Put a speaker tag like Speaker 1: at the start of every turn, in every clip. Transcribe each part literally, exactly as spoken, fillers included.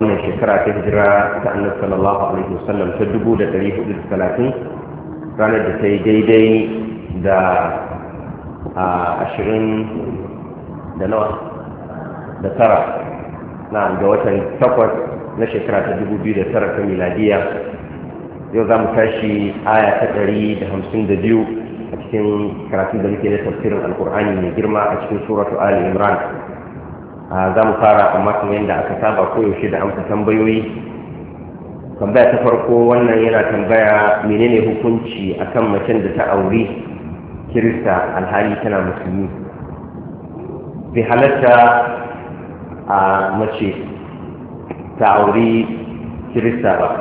Speaker 1: wannan shekara ta hijira ta annabi sallallahu alaihi wasallam ta dubu da ɗari hudu da talatin ranar da ta yi daidai da ashirin da nawa da tara na ga watan takwas na shekara ta dubu biyu da tara ta miladiya. Yau za mu tashi aya ta ɗari da hamsin da biyu a cikin karatun da muke na tafsirin alkur'ani mai girma a cikin suratu ali imran. Za mu fara amma kuma yadda aka saba koyaushe da amsa tambayoyi. Tambaya ta farko, wannan yana tambaya menene hukunci akan macen da ta auri kirista alhali tana musulmi. Bai halatta a mace ta auri kirista ba,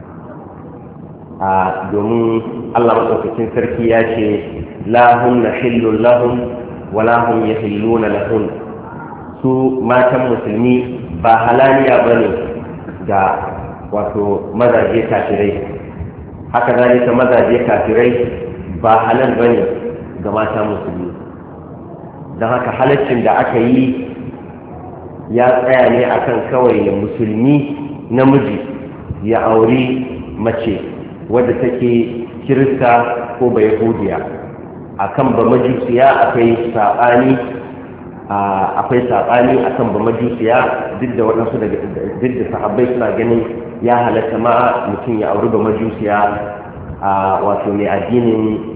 Speaker 1: a domin Allah maɗaukakin sarki ya ce la hunna hillun lahum wa la hum yahilluna lahun. Su matan musulmi ba halaliya ba ne ga wato mazaje kafirai, haka zalika mazaje kafirai ba halal ba ne ga mata musulmi. don haka halaccin da aka yi ya tsaya ne akan kawai musulmi namiji ya auri mace wadda take kirista ko ba yahudiya. Akan ba majusiya akwai saɓani akwai saɓani akan ba majusiya, duk da waɗansu daga duk da sahabbai suna ganin ya halatta ma mutum ya auri ba majusiya wato mai addinin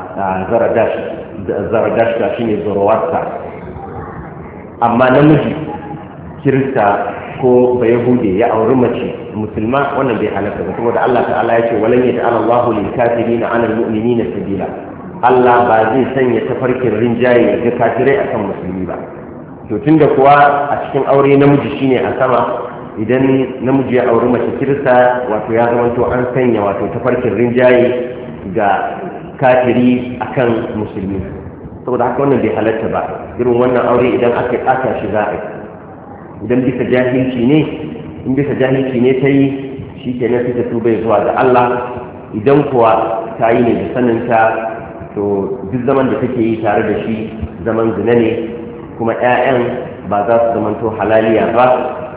Speaker 1: zaradash da shi ne zorowarsa. Amma namiji kirista ko ba yahude ya auri mace musulma, wannan bai halatta ba, saboda Allah ta'ala ya ce walan yaj'ala Allahu lil kafirina 'ala al mu'minina sabila. Allah ba zai sanya tafarkin rinjaye ga kafirai akan musulmi ba. To tunda kuwa a cikin aure namiji shine a sama, idan namiji ya auri mace kirista wato ya zamanto an sanya wato tafarkin rinjaye ga kafiri akan musulmi, saboda haka wannan bai halatta ba. Irin wannan aure idan aka aka shi za a yi, idan bisa jahilci ne in bisa jahilci ne ta yi shi ke nan fita tuba zuwa ga Allah. Idan kuwa ta yi ne da saninta, to duk zaman da take yi tare da shi zaman zina ne, kuma 'ya'yan ba za su zamanto halaliya ba,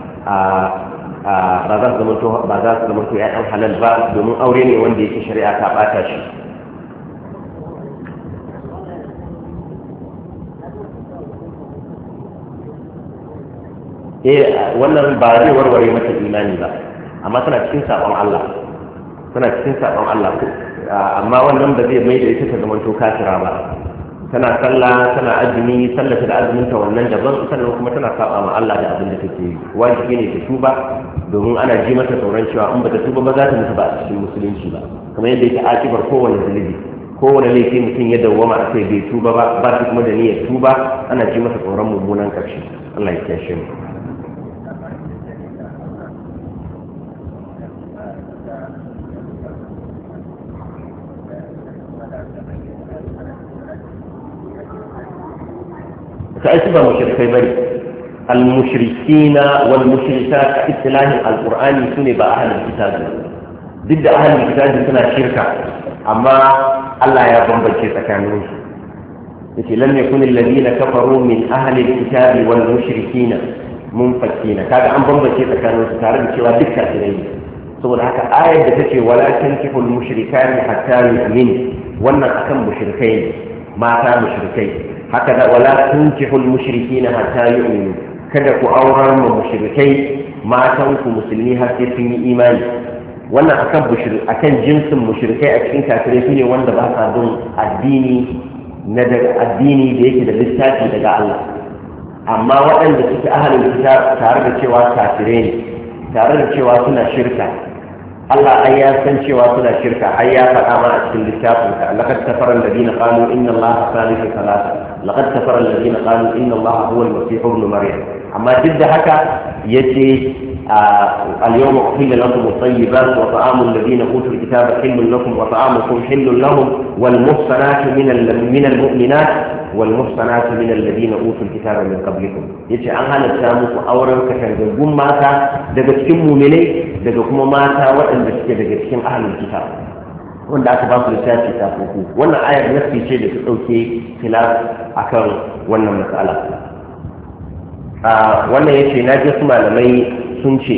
Speaker 1: ba za su zamanto ba za su zamanto 'ya'yan halal ba, domin aure ne wanda yake shari'a ta bata shi. eh wannan ba zai warware mata imani ba, amma tana cikin sabon Allah tana cikin sabon Allah amma wannan ba zai mai da ita ta zama to kafira ba. Tana sallah, tana azumi, sallata da azumin ta wannan daban, sannan kuma tana saba ma Allah da abin da take yi. Wajibi ne ta tuba, domin ana ji mata tsoron cewa in ba ta tuba ba za ta mutu ba a cikin musulunci ba, kamar yadda yake akibar kowane zulubi, kowane laifi mutum ya dawwama a kai bai tuba ba, ba shi kuma da niyyar tuba, ana ji masa tsoron mummunan karshe. Allah ya kiyashe mu. فأسباب مشركي بري المشركين والمشركات اصطلاح القرآن سنة أهل الكتاب، ضد أهل الكتاب سنة شركة، أما الله يا بمبل شركة كانوا لم يكن الذين كفروا من أهل الكتاب والمشركين منفكين. كذا أم بمبل شركة كانوا تعرف شو ذكر سنين. سبحان هذا آية تقول ولا تنكحوا المشركات حتى يؤمنوا، وأن أكم مشركين ما كانوا مشركين. هكذا ولا تنكحوا المشركين حتى يؤمنوا، kada ku aurar ma mushrikai matan ku musulmi har sai sun yi imani. Wannan akan mushrik akan jinsin mushrikai a cikin kafirai sune wanda ba sa bin addini na daga addini da yake da littafi daga Allah. Amma waɗanda suke ahalin kitab tare da cewa kafirai ne, tare da cewa suna shirka, Allah ai ya san cewa suna shirka, ai ya faɗa ma a cikin littafin ka laqad kafara alladhina qalu inna Allaha thalithu thalatha, laqad kafara alladhina qalu inna Allaha huwa al-masih ibn maryam. Amma duk da haka yace al-yawma uhilla lakum at-tayyibat wa ta'amu alladhina utul kitaba hillun lakum wa ta'amukum hillun lahum wal muhsanatu min min al-mu'minat wal muhsanatu min alladhina utul kitaba min qablikum. Yace an halatta muku auren katangun mata daga cikin mu'minai, daga kuma mata waɗanda suke daga cikin ahlul kitab wanda aka ba su littafi ta fuku. Wannan ayar nasi ce da ta dauke khilaf akan wannan mas'ala. a wannan yace na ji su malamai sun ce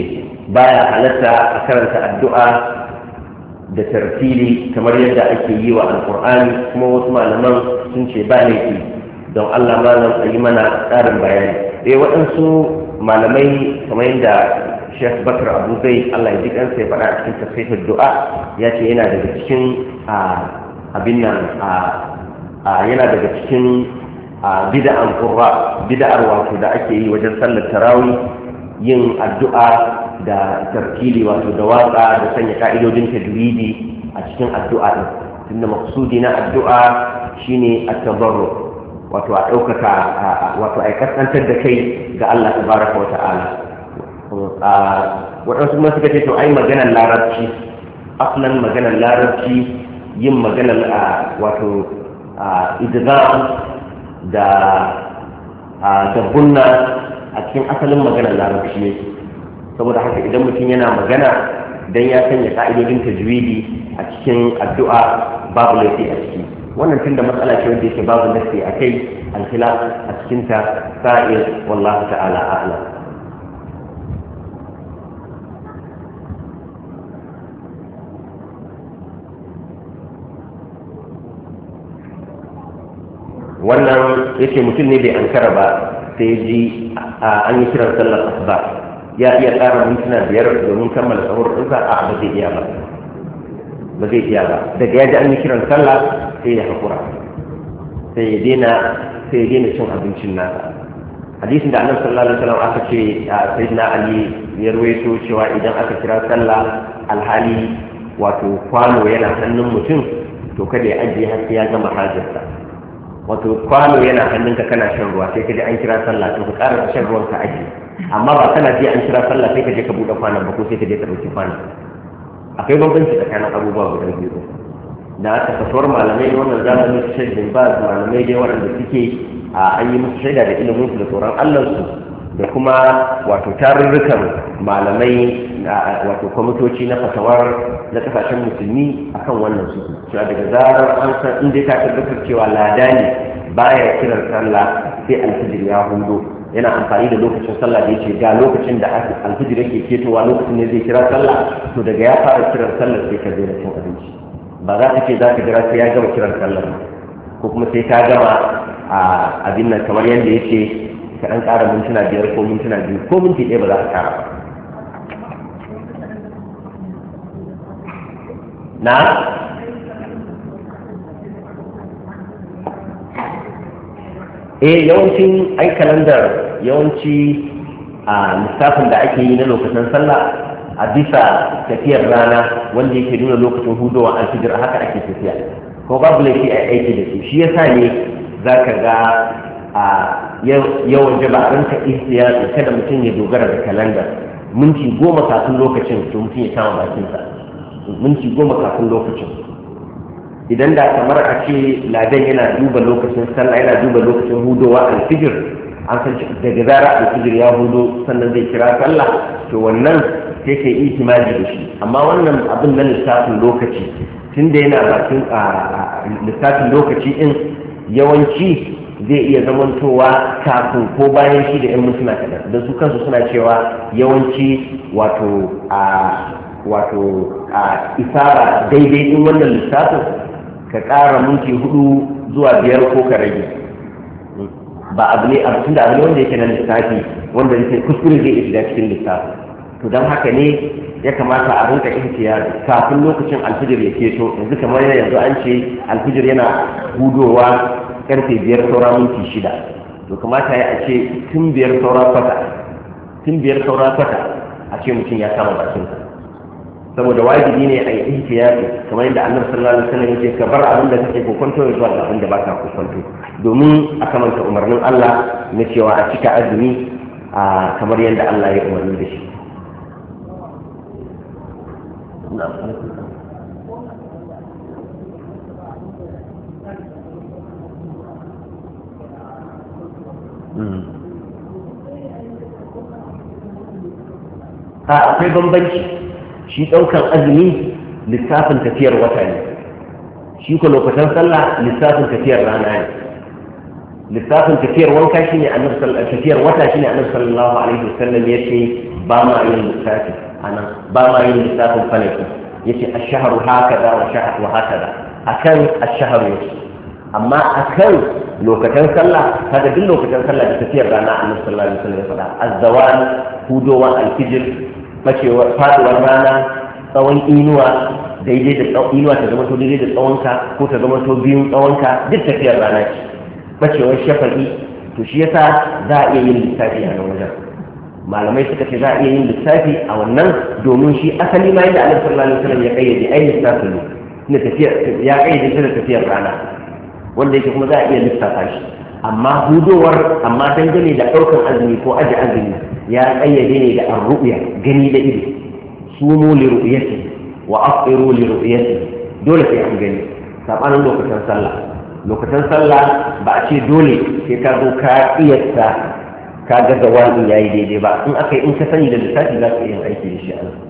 Speaker 1: baya halatta a karanta addu'a da tartili kamar yadda ake yi wa alkur'ani, kuma wasu malaman sun ce ba laifi. don Allah malam a yi mana tsarin bayani. Dai waɗansu malamai kamar yadda Sheikh Bakar Abu Zaid Allah ya ji kansa ya faɗa a cikin tafsirin du'a, ya ce yana daga cikin abin nan yana daga cikin bid'an qurra bid'ar wato da ake yi wajen sallar tarawih, yin addu'a da tartili wato da waka da sanya ka'idodin tajwidi a cikin addu'a din. Tunda maksudi na addu'a shine at-tabarru, wato a ɗaukaka wato a kaskantar da kai ga Allah tabaraka wa ta'ala. Waɗansu kuma suka ce to ai maganar larabci, aslan maganar larabci yin maganar wato idgham da da bunna a cikin asalin maganar larabci ne. Saboda haka idan mutum yana magana dan ya sanya ka'idodin tajwidi a cikin addu'a babu laifi a ciki. Wannan tun da matsala ce wanda yake babu nasi a kai, alkhilaf a cikinta sa'ir wallahu ta'ala a'lam. Wannan yake mutum ne bai ankara ba sai ya ji an yi kiran sallar asuba, ya iya tsara mintuna biyar domin kammala sahur ɗinsa a ba zai iya ba ba zai iya ba daga ya ji an yi kiran sallah sai ya haƙura, sai ya daina sai ya daina cin abincin nasa. Hadisin da annabi sallallahu alaihi wasallam aka ce sayyidina Ali ya ruwaito cewa idan aka kira sallah alhali wato kwano yana hannun mutum to kada ya ajiye har sai ya gama hajarsa. Wato kwano yana hannunka kana shan ruwa sai ka ji an kira sallah to ka ƙara shan ruwan ka ajiye, amma ba kana ji an kira sallah sai ka je ka buɗe kwanon ba ko sai ka je ka ɗauki kwanon. Akwai bambanci tsakanin abubuwa guda biyu. Da aka fasuwar malamai wannan zamani su shaidin ba malamai dai waɗanda suke a an yi musu shaida da ilimin su da tsoron Allahnsu da kuma wato tarurrukan malamai wato kwamitoci na fatawar na kasashen musulmi akan wannan su cewa daga zarar an san inda ta tabbatar cewa lada ne baya kiran sallah sai alfijir ya hundo, yana amfani da lokacin sallah da yake ga lokacin da alfijir yake ketowa lokacin ne zai kira sallah, to daga ya fara kiran sallah sai ka daina cin abinci. Ba za ka ce za ka jira sai ya gama kiran sallah ko kuma sai ka gama a abin nan kamar yadda yake ka ɗan ƙara mintuna biyar ko mintuna biyu ko minti ɗaya ba za ka ƙara ba. Na? Eh yawancin ai kalandar yawanci a lissafin da ake yi na lokacin sallah a bisa tafiyar rana wanda yake nuna lokacin hudowa alfijir haka ake tafiya, ko babu laifi a aiki da su. Shi yasa ne za ka ga a yawan jabarin ka ihtiyati kada mutum ya dogara da kalandar minti goma kafin lokacin to mutum ya kama bakinsa minti goma kafin lokacin. Idan da kamar a ce ladan yana duba lokacin sallah yana duba lokacin hudowa alfijir, an san daga zara alfijir ya hudo sannan zai kira sallah, to wannan sai kai itimaji da shi. Amma wannan abin na lissafin lokaci tunda yana bakin lissafin lokaci din yawanci zai iya zamantowa kafin ko bayan shi da 'yan mintuna kaɗan, don su kansu suna cewa yawanci wato a wato a isara daidai in wannan lissafin ka ƙara minti hudu zuwa biyar ko ka rage. Ba abu ne abu tunda abu ne wanda yake na lissafi wanda yake kuskure zai iya shiga cikin lissafi, to don haka ne ya kamata a rinka ihtiyar kafin lokacin alfijir ya keto. Yanzu kamar yanzu an ce alfijir yana hudowa karfe biyar saura minti shida, to kamata ya a ce tun biyar saura kwata tun biyar saura kwata a ce mutum ya kama bakinsa, saboda wajibi ne a yi ihtiyati kamar yadda annabi sallallahu alaihi wasallam yake ka bar abin da kake kokonto ya zuwa ga abin da baka kokonto, domin a kamanta umarnin Allah na cewa a cika azumi a kamar yadda Allah ya umarni da shi. a akwai bambanci, shi ɗaukar azumi lissafin tafiyar wata ne, shi ko lokacin sallah lissafin tafiyar rana ne. Lissafin tafiyar wanka shine annabi sallallahu tafiyar wata shine annabi sallallahu alaihi wasallam yace ba ma yin lissafi anan ba ma yin lissafin falaki yace ash-shahru hakaza wa shahru hakaza akan ash-shahru yake amma akan lokacin sallah kaga duk lokacin sallah da tafiyar rana annabi sallallahu alaihi wasallam ya faɗa az-zawal hudowa al-fajr bacewar faduwar rana tsawon inuwa daidai da tsawon inuwa ta zama to daidai da tsawonka ko ta zama to biyun tsawonka duk tafiyar rana ce bacewar shafa'i to shi yasa za a iya yin lissafi a nan wajen malamai suka ce za a iya yin lissafi a wannan domin shi asali ma yadda annabi sallallahu alaihi wasallam ya kayyade ai lissafi ne na tafiyar ya kayyade shi da tafiyar rana wanda yake kuma za a iya lissafa shi amma hudowar amma dangane da ɗaukar azumi ko aji azumi ya kayyade ne da ar-ru'ya gani da ido sumu li ru'yati wa afiru li ru'yati dole sai an gani sabanin lokacin sallah lokacin sallah ba a ce dole sai ka zo ka kiyasta ka ga zawali yayi daidai ba in aka in ka sani da lissafi za ka yi aiki da shi a nan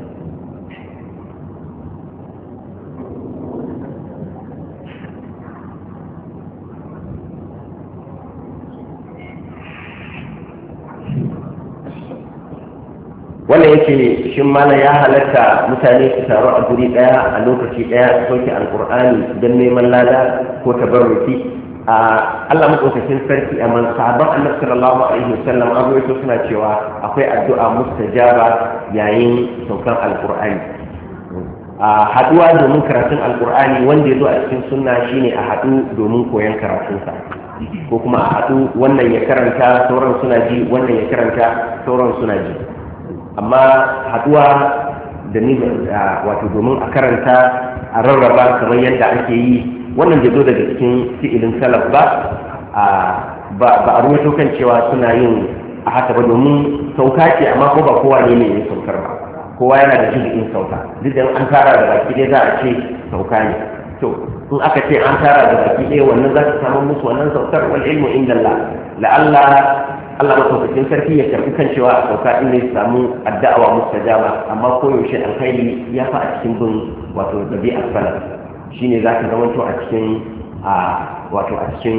Speaker 1: wannan yake shin mana ya halatta mutane su taru a guri daya a lokaci daya su sauke alkur'ani don neman lada ko tabarruki a Allah madaukakin sarki a man sahabban annabi sallallahu alaihi wasallam an rawaito suna cewa akwai addu'a mustajaba yayin saukan alkur'ani a haduwa domin karatun alkur'ani wanda ya zo a cikin sunna shine a hadu domin koyon karatunsa ko kuma a hadu wannan ya karanta sauran suna ji wannan ya karanta sauran suna ji amma haduwa da ni wato domin a karanta a rarraba kamar yadda ake yi wannan da zo daga cikin fi'ilin salaf ba ba a ruwaito kan cewa suna yin a haka ba domin sauka ce amma ko ba kowa ne ne ya saukar ba kowa yana da jirgin sauka duk da an tara da baki ɗaya za a ce sauka ne to in aka ce an tara da baki ɗaya wannan za ta samu musu wannan saukar wal ilmu inda Allah la'alla Allah maɗaukakin sarki ya karɓi kan cewa a sauka in ne samu addu'a mustajaba amma koyaushe alkhairi ya fa a cikin bin wato dabi'ar salaf shine za ka zama to a cikin wato a cikin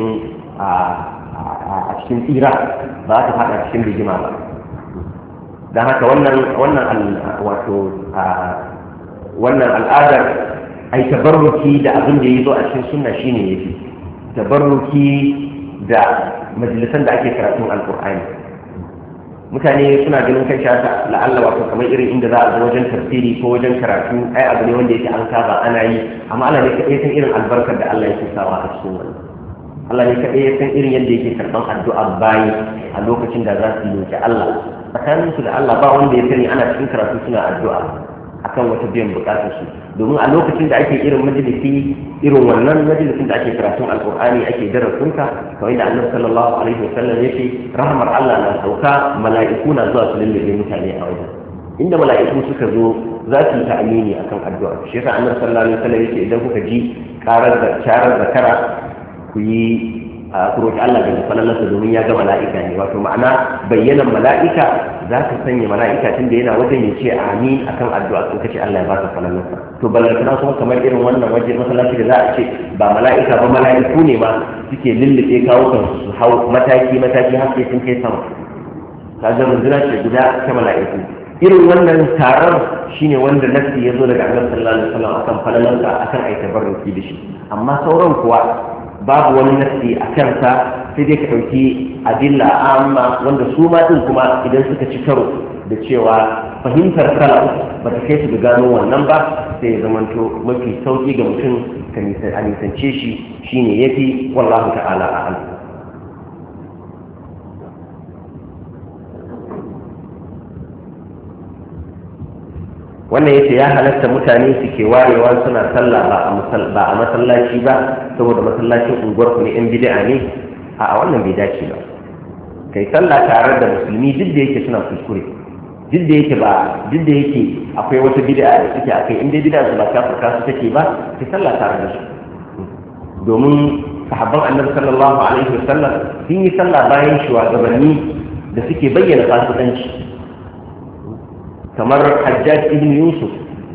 Speaker 1: a cikin tsira ba za ta faɗa cikin rigima ba don haka wannan wannan wato wannan al'adar ai tabarruki da abin da ya zo a cikin sunna shine yafi tabarruki da majalisan da ake karatun alkur'ani mutane suna ganin kan shata la'alla wato kamar irin inda za a zo wajen tafsiri ko wajen karatu ai abu ne wanda yake an saba ana yi amma Allah ne kaɗai san irin albarkar da Allah yake sawa a cikin wannan Allah ne kaɗai san irin yadda yake karɓan addu'ar bayi a lokacin da za su yi Allah tsakaninsu da Allah ba wanda ya sani ana cikin karatu suna addu'a akan wata biyan bukatar su domin a lokacin da ake irin majalisi irin wannan majalisin da ake karatun alkur'ani ake darasinka kawai da annabi sallallahu alaihi wasallam yake rahmar Allah na sauka mala'iku na zuwa su lullube mutane a wajen inda mala'iku suka zo za su yi ta'amini akan addu'a shi yasa annabi sallallahu alaihi wasallam yake idan kuka ji karar da charar zakara ku yi ku roki Allah da falalarsa domin ya ga mala'ika ne wato ma'ana bayyanan mala'ika za ka sanya mala'ika tun da yana wajen ya ce amin akan addu'a sun kace Allah ya baka falalarsa to balantana kuma kamar irin wannan waje masallaci da za a ce ba mala'ika ba mala'iku ne ma suke lullube kawo kan su hau mataki mataki har sai sun kai sama ka ga rundunar ce guda ta mala'iku irin wannan taron shine wanda nafsi ya zo daga Annabi sallallahu alaihi wasallam akan falalarsa akan ai tabarruki da shi amma sauran kuwa babu wani nasi a kansa sai dai ka ɗauki adilla amma wanda su ma ɗin kuma idan suka ci karo da cewa fahimtar salaf ba ta kai su ga gano wannan ba sai ya zamanto mafi sauƙi ga mutum ka nisance shi shine yafi wallahu ta'ala a'lam wannan yace ya halatta mutane su ke warewa suna sallah ba a masallaci ba saboda masallacin unguwar ku ne yan bid'a ne a wannan bai dace ba kai sallah tare da musulmi duk da yake suna kuskure duk da yake ba duk da yake akwai wata bid'a da suke akai inda bid'a su ba kafirka su take ba kai sallah tare da su domin sahabban annabi sallallahu alaihi wasallam sun yi sallah bayan shugabanni da suke bayyana fasikanci kamar Hajjaj ibn Yusuf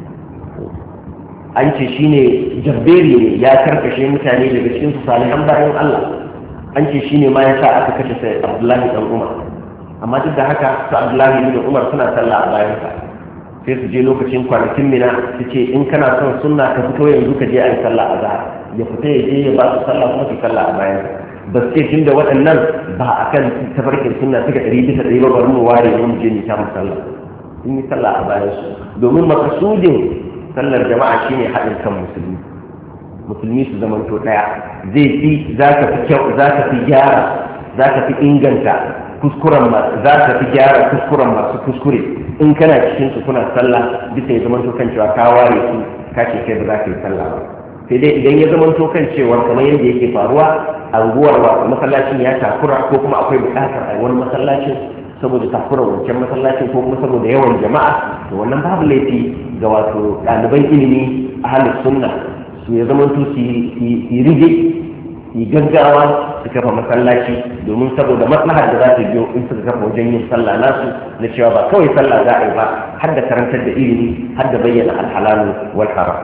Speaker 1: an ce shine jabberi ne ya karkashe mutane daga cikin su salihan bayan Allah an ce shine ma yasa aka kashe sai Abdullahi dan Umar amma duk da haka su Abdullahi ibn Umar suna sallah a bayan sa sai su je lokacin kwanakin mina su ce in kana son sunna ka fito yanzu ka je a yi sallah azhar ya fita ya je ya ba su sallah kuma su sallah a bayan ba su ce tun da waɗannan ba a kan tafarkin sunna suka ɗari bisa ɗari ba bari mu ware mu je ni ta mu sallah sun yi sallah a bayan su domin makasudin sallar jama'a shine haɗin kan musulmi musulmi su zamanto ɗaya zai fi za ka fi kyau za ka fi gyara za ka fi inganta kuskuren masu za ka fi gyara kuskuren masu kuskure in kana cikin su kuna sallah bisa ya zamanto kan cewa ka ware su ka ce kai ba za ka yi sallah ba sai dai idan ya zamanto kan cewa kamar yadda yake faruwa anguwar masallacin ya takura ko kuma akwai buƙatar a wani masallacin saboda takura wancan masallacin ko kuma saboda yawan jama'a to wannan babu laifi ga wato ɗaliban ilimi a halin sunna su ya zamanto su yi rige su gaggawa su kafa masallaci domin saboda maslahar da za ta biyo in suka kafa wajen yin sallah nasu na cewa ba kawai sallah za a yi ba har da karantar da ilimi har da bayyana alhalalu wal haram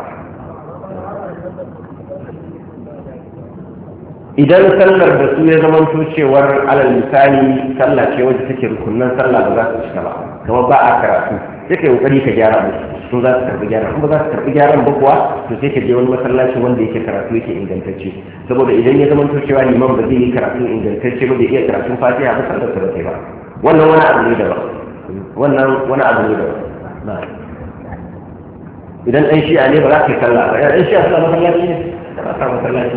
Speaker 1: idan sallar da su ya zamanto cewar alal misali sallah ce wacce take rukunnan sallah ba za su cika ba kamar ba a karatu sai kai kokari ka gyara musu sun za su karbi gyaran kuma za su karbi gyaran ba kuwa to sai ka je wani masallaci wanda yake karatu yake ingantacce saboda idan ya zamanto cewa liman ba zai yi karatu ingantacce ba da iya karatun fatiha ba sallar ta ba ba wannan wani abu ne daban wannan wani abu ne daban idan ɗan shi'a ne ba za ka yi sallah ba ɗan shi'a suna masallaci ne ba sa masallaci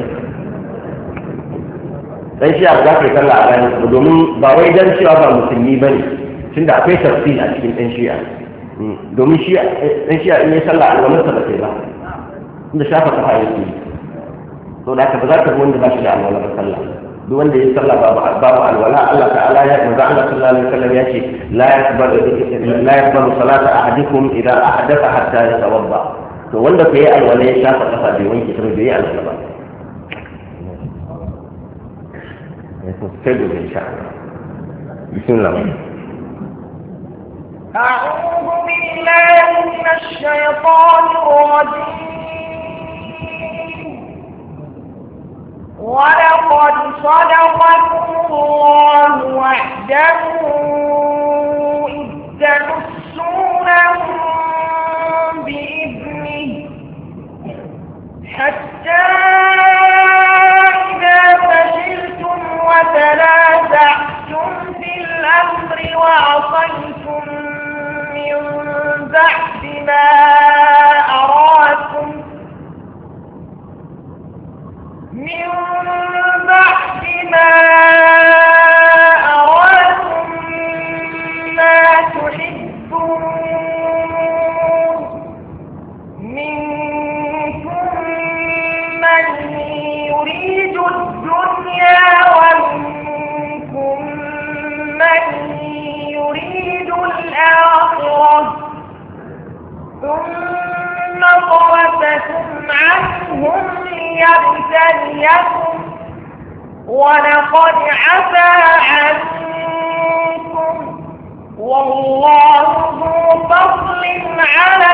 Speaker 1: dan shi za ka yi sallah a ranar domin ba wai dan cewa ba musulmi ba ne tunda akwai tafsir a cikin dan shi'a domin shi dan shi'a in yi sallah alwalarsa ba sai ba inda shafa kafa yake yi to da haka ba za ka ga wanda ba shi da alwala ba sallah duk wanda ya sallah babu alwala Allah ta'ala ya manzo Allah sallallahu alaihi wasallam ya ce la yaqbalu la yaqbalu salata ahadikum idza ahdatha hatta yatawadda to wanda ka yi alwala ya shafa kafa bai wanke ta bai yi alwala ba تستجد إن شاء الله بسم الله
Speaker 2: أعوذ بالله من الشيطان الرجيم ولقد صدقكم الله وعده إذ تحسونهم بإذنه حتى إذا فشلتم وتنازعتم في الأمر وعصيتم من بعد ما أراكم من بعد ما أراكم ما تحبون منكم من يريد الدنيا ومنكم من يريد الآخرة ثم صرفكم عنهم ليبتليكم ولقد عفا عنكم والله ذو فضل على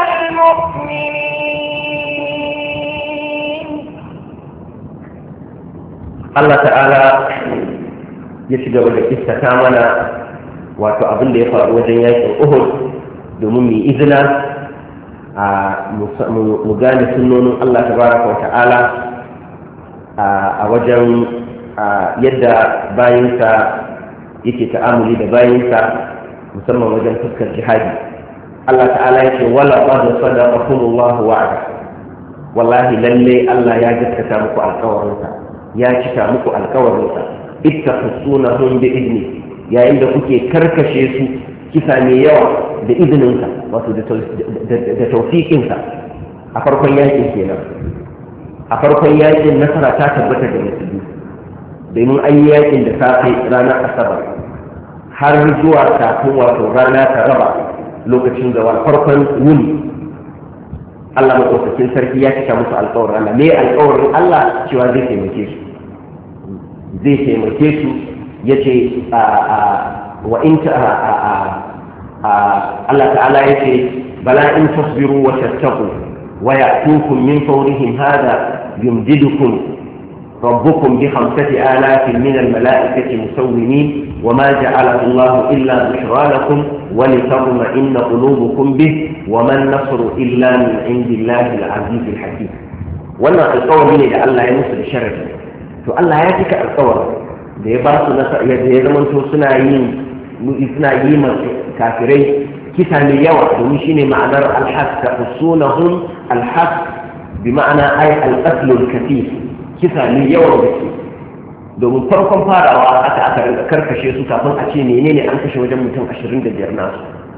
Speaker 2: المؤمنين.
Speaker 1: الله تعالى ya shiga wadda kista ta mana wato abin da ya faru wajen yakin Uhud domin mu izina a mu gane sunnonin Allah tabaraka wa ta'ala a wajen yadda bayinsa yake ta'amuli da bayinsa musamman wajen fuskar jihadi. Allah ta'ala yake wala qad sadaqakumullahu wa'ada, wallahi lalle Allah ya gaskata muku alƙawarinsa, ya cika muku alƙawarinsa. ittakhsunahum bi idni, yayin da kuke karkashe su kisa mai yawa da izininsa wato da tawfiqinsa a farkon yakin kenan. A farkon yakin nasara ta tabbata da musulmi domin an yi yakin da safe ranar asabar har zuwa kafin wato rana ta raba lokacin da farkon wuni Allah maɗaukakin sarki ya cika musu alƙawarin Allah. Me alƙawarin Allah? Cewa zai taimake su zai taimake su ya ce wa in ta Allah ta'ala ya ce bala in tasbiru wa tattaqu wa ya'tukum min fawrihim hada yumdidukum ربكم بخمسة آلاف من الملائكة مسومين وما جعله الله إلا بشرى لكم ولتطمئن قلوبكم به وما النصر إلا من عند الله العزيز الحكيم. وانا القول من الله ينصر الشرف تو الله ياتيك القول da ya ba su nasa ya zamanto suna yin suna yi ma kafirai kisa mai yawa domin shine ma'anar alhaq taqsunahum alhaq bi ma'ana ay al-qatl al-kathir kisa mai yawa gaske domin farkon farawa aka aka karkashe su kafin a ce menene an kashe wajen mutum ashirin da biyar nasu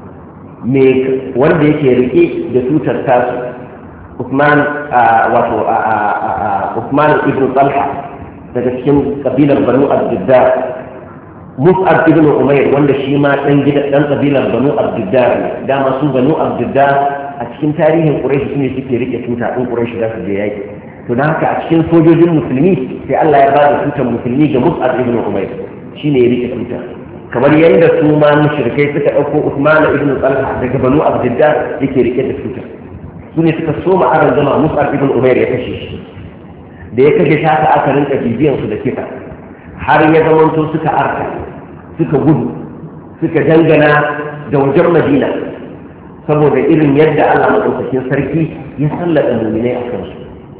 Speaker 1: me wanda yake rike da tutar tasu Uthman wato Uthman ibn Talha daga cikin kabilar Banu Abdiddar, Mus'ab ibn Umair wanda shi ma dan gida dan kabilar Banu Abdiddar ne, dama su Banu Abdiddar a cikin tarihin Quraysh sune suke rike tuta din Quraysh da su je yaki. To dan haka a cikin sojojin musulmi sai Allah ya bada tutar musulmi ga Mus'ab ibn Umair, shine ya rike tuta. Kamar yadda su ma mushrikai suka dauko Uthman ibn Talha daga Banu Abdiddar yake rike da tuta. Sune suka soma aran zama Mus'ab ibn Umair ya kashe shi. Da ya kashe ta aka aka rinka bibiyansu da kisa har ya zamanto suka arka suka gudu suka dangana da wajen Madina saboda irin yadda Allah madaukakin sarki ya sallata mu'minai a kansu.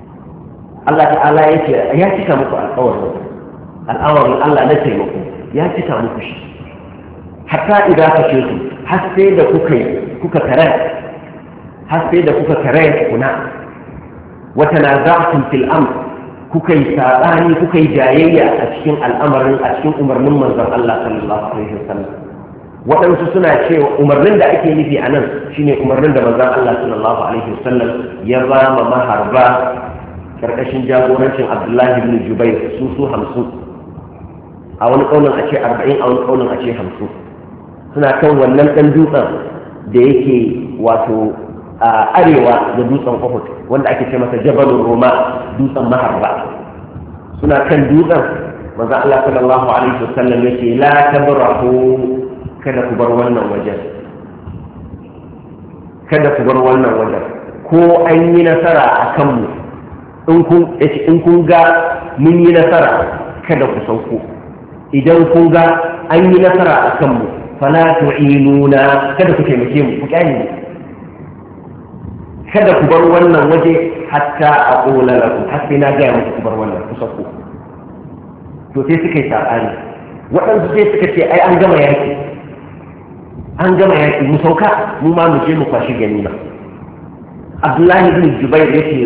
Speaker 1: Allah ta'ala ya ce ya cika muku alƙawarin al'awarin Allah na taimako ya cika muku shi hatta idan ka ce su har sai da kuka kuka kare har sai da kuka kare kuna wa tanaza'tum fil amr kuka yi saɓani kuka yi jayayya a cikin al'amarin a cikin umarnin manzon Allah sallallahu alaihi wasallam. Waɗansu suna cewa umarnin da ake nufi a nan shine umarnin da manzon Allah sallallahu alaihi wasallam ya ba ma maharba karkashin jagorancin Abdullahi ibn Jubair su su hamsin a wani ƙaunin a ce arba'in a wani ƙaunin a ce hamsin suna kan wannan ɗan dutsen da yake wato a arewa da dutsen Uhud wanda ake ce masa Jabalur Roma dutsen maharba suna kan dutsen manzo Allah sallallahu alaihi wasallam yace la tabrahu kada ku bar wannan wajen kada ku bar wannan wajen ko an yi nasara a kanmu in kun in kun ga mun yi nasara kada ku sauko idan kun ga an yi nasara a kanmu fala tu'inuna kada ku taimake mu ku kyale kada ku bar wannan waje hatta a ƙola lakum har sai na gaya muku ku bar wannan ku sako to sai suka yi saɓani waɗansu sai suka ce ai an gama yaƙi an gama yaƙi mu sauka mu ma mu je mu kwashi ganima. Abdullahi ibn Jubair yace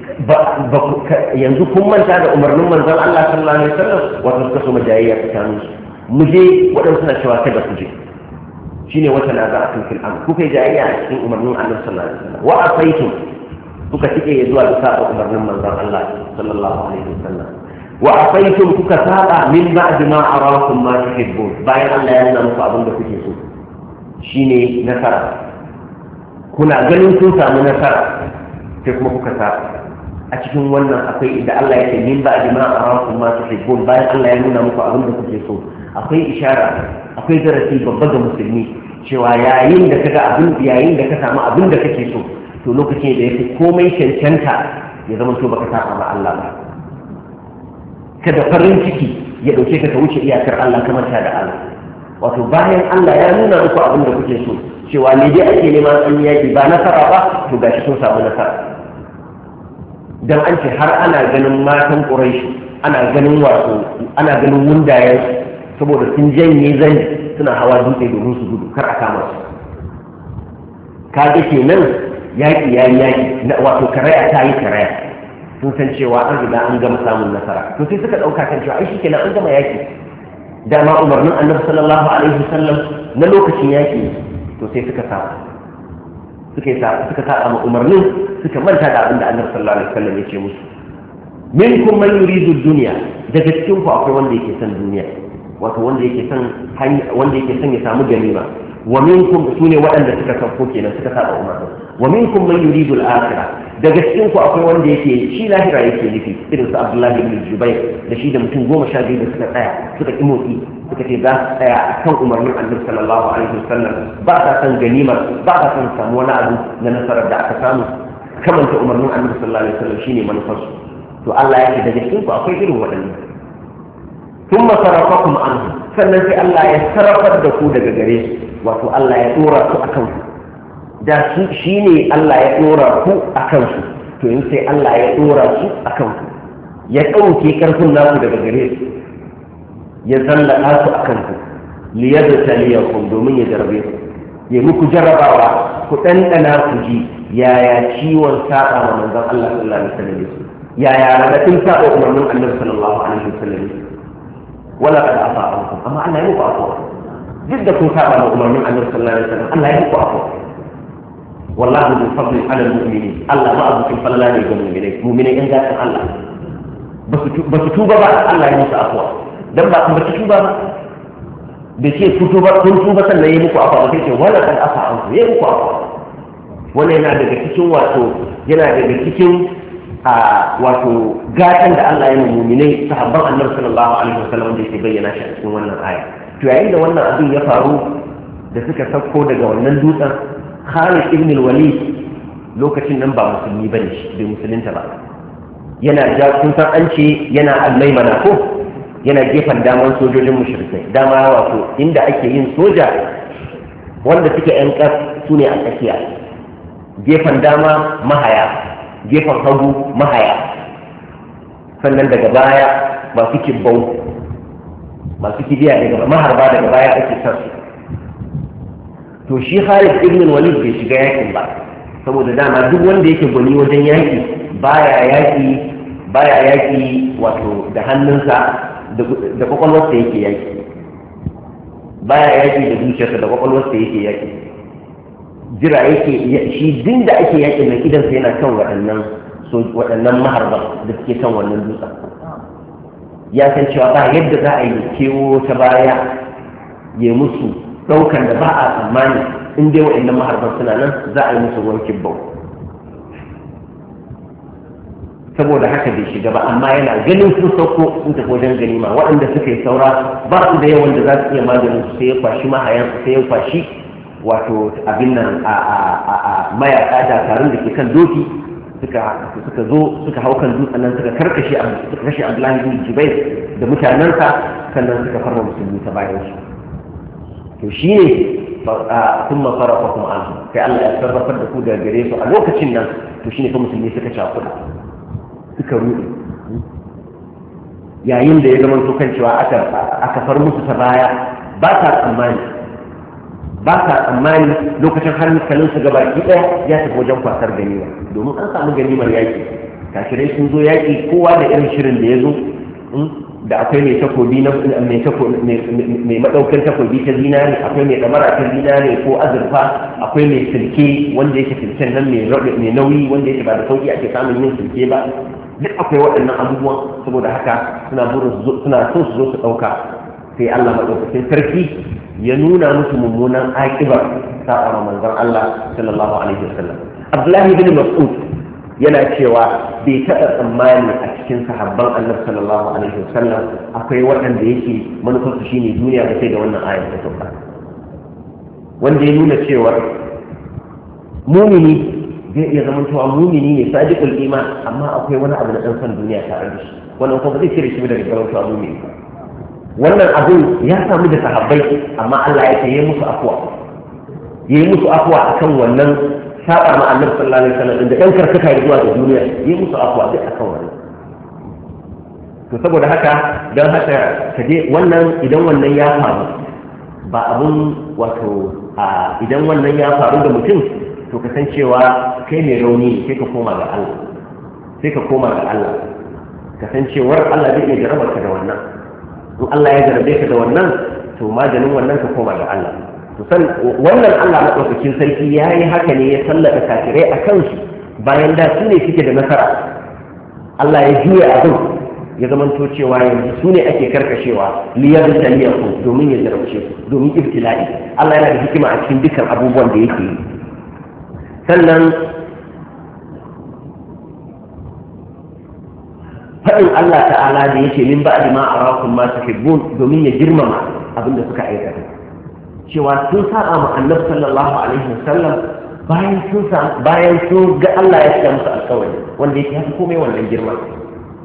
Speaker 1: yanzu kun manta da umarnin manzon Allah sallallahu alaihi wasallam wato suka so majayayya tsakanin su mu je waɗansu na cewa kada ku je shine wata na za a fil amr kuka jayayya a cikin umarnin Allah sallallahu alaihi wasallam wa asaitum kuka tike zuwa da saba umarnin manzon Allah sallallahu alaihi wasallam wa asaitum kuka saba min ba'd ma arakum ma tuhibbun bayan Allah ya nuna muku abin da kuke so shine nasara kuna ganin kun samu nasara sai kuma kuka saba a cikin wannan akwai da Allah ya ce min ba'd ma arakum ma tuhibbun bayan Allah ya nuna muku abin da kuke so akwai ishara akwai darasi babba ga musulmi cewa yayin da kaga abin yayin da ka samu abin da kake so to lokacin da yake komai cancanta ya zama to baka saba ma Allah ba kada farin ciki ya dauke ka ka wuce iyakar Allah ka manta da Allah wato bayan Allah ya nuna muku abin da kuke so cewa ne dai ake neman an yaki ba nasara ba to gashi sun samu nasara dan an ce har ana ganin matan Quraysh ana ganin wato ana ganin wundayen saboda sun janye zani suna hawa dutse domin su gudu kar a kama su kaga kenan yaƙi ya yi yaƙi wato karaya ta yi karaya sun san cewa an riga an gama samun nasara to sai suka ɗauka kan cewa ai shi kenan an gama yaƙi dama umarnin annabi sallallahu alaihi wasallam na lokacin yaƙi to sai suka sa suka yi suka sa ma umarnin suka manta da abin da annabi sallallahu alaihi wasallam ya ce musu minkum man yuridu dunya daga cikin ku akwai wanda yake son duniya wato wanda yake son wanda yake son ya samu ganima wa minkum sune waɗanda suka kafo kenan suka saba umarni wa minkum man yuridu al-akhirah daga cikin ku akwai wanda yake shi lahira yake nufi irin su Abdullahi ibn Jubair da shi da mutum goma sha biyu da suka tsaya suka ki motsi suka ce za su tsaya akan umarnin Annabi sallallahu alaihi wasallam ba ta san ganima ba ta san samu wani abu na nasarar da aka samu kamanta umarnin Annabi sallallahu alaihi wasallam shine manufarsu to Allah ya ce daga cikin ku akwai irin waɗannan thumma sarafakum anhu sannan sai Allah ya sarrafar da ku daga gare su wato Allah ya dora su akan ku da su shine Allah ya dora ku akan su to in sai Allah ya dora su akan ku ya dauke karfin naku daga gare su ya zallaka su akan ku liyabtaliyakum domin ya jarabe ku ya muku jarrabawa ku dandana ku ji yaya ciwon saba wa manzon Allah sallallahu alaihi wasallam yaya radadin saba umarnin Annabi sallallahu alaihi wasallam wala qad afa ankum amma Allah ya muku afwa duk da kun saba wa umarnin Annabi sallallahu alaihi wasallam Allah ya muku afwa wallahu bi fadli ala almu'minin Allah ma abukin falala ne ga mu'minai mu'minai in gatan Allah ba su tuba ba Allah ya musu afwa dan ba kun ba tuba ba da ce ku tuba kun tuba sannan ya muku afwa ba sai ce wala qad afa ankum ya muku afwa wannan yana daga cikin wato yana daga cikin a wato gatan da Allah ya yi mu'minai sahabban Annabi sallallahu alaihi wasallam da yake bayyana shi a cikin wannan aya to yayin da wannan abin ya faru da suka sauko daga wannan dutsen Khalid ibn al-Walid lokacin nan ba musulmi bane shi bai musulunta ba yana ja kun san an ce yana al-maimana ko yana gefen daman sojojin mushrikai dama wato inda ake yin soja wanda suke yan kas su ne a tsakiya gefen dama mahaya gefen hagu mahaya sannan daga baya masu kibbau masu kibiya daga maharba daga baya ake sarsu to shi Khalid ibn Walid bai shiga yakin ba saboda dama duk wanda yake gwani wajen yaki baya yaki baya yaki wato da hannunsa da kwakwalwarsa yake yaki baya yaki da zuciyarsa da kwakwalwarsa yake yaki jira yake shi din da ake yakin nan idan sai yana kan waɗannan waɗannan maharba da suke kan wannan dutsen ya san cewa ba yadda za a yi kewo ta baya ya musu ɗaukan da ba a tsammani in dai waɗannan maharban suna nan za a yi musu ruwan kibbau saboda haka bai shiga ba amma yana ganin sun sauko sun tafi wajen ganima waɗanda suka yi saura ba su da yawan da za su iya maganin su sai ya kwashi mahayan sai ya kwashi wato abin nan a mayaka dakarun da ke kan doki suka zo suka hau kan dutsen nan suka karkashe suka kashe Abdullahi bin Jubair da mutanensa sannan suka farma musulmi ta bayan su to shi ne sun masarafa kuma an kai Allah ya sarrafar da ku daga gare su a lokacin nan to shi ne fa musulmi suka cakuɗa suka ruɗe yayin da ya zama su kan cewa aka far musu ta baya ba ta tsammani ba ta tsammani lokacin har hankalinsu gaba ki ɗaya ya tafi wajen kwasar ganima domin an samu ganimar yaƙi kafirai sun zo yaƙi kowa da irin shirin da ya zo da akwai mai takobi na mai maɗaukar takobi ta zinare akwai mai ɗamara ta zinare ko azurfa akwai mai silke wanda yake silken nan mai nauyi wanda yake ba da sauƙi ake samun yin silke ba duk akwai waɗannan abubuwan saboda haka suna suna so su zo su ɗauka sai Allah maɗaukakin sarki ya nuna musu mummunan aƙibar sa'a ma manzon Allah sallallahu alaihi wasallam Abdullahi bin Mas'ud yana cewa bai taɓa tsammani a cikin sahabban Allah sallallahu alaihi wasallam akwai waɗanda yake manufarsu shine duniya da sai da wannan ayar ta sauka wanda ya nuna cewa mumini zai iya zama cewa mumini ne sadiqul iman amma akwai wani abu na ɗan san duniya tare da shi wannan kuma zai cire shi daga gaban cewa mumini wannan abin ya samu da sahabbai amma Allah ya ce ya musu afwa ya yi musu afwa akan wannan saba ma annabi sallallahu alaihi wasallam da dan karkata zuwa ga duniya ya musu afwa duk akan wannan to saboda haka dan haka kaje wannan idan wannan ya faru ba abun wato a idan wannan ya faru da mutum to ka san cewa kai mai rauni sai ka koma ga Allah sai ka koma ga Allah ka san cewa Allah zai iya jarabar ka da wannan in Allah ya jarabe ka da wannan to maganin wannan ka koma ga Allah to san wannan Allah madaukakin sarki yayi haka ne ya sallaka kafirai a kansu bayan da su ne suke da nasara Allah ya juya abin ya zamanto cewa yanzu su ne ake karkashewa liyabtaliyakum domin ya jarabce su domin ibtila'i Allah yana da hikima a cikin dukkan abubuwan da yake yi sannan faɗin Allah ta'ala da yake min ba'di ma arakum ma tuhibbun domin ya girmama abin da suka aikata cewa sun saba ma Annabi sallallahu alaihi wasallam bayan sun bayan sun ga Allah ya tsaya musu alƙawari wanda yake haka komai wannan girma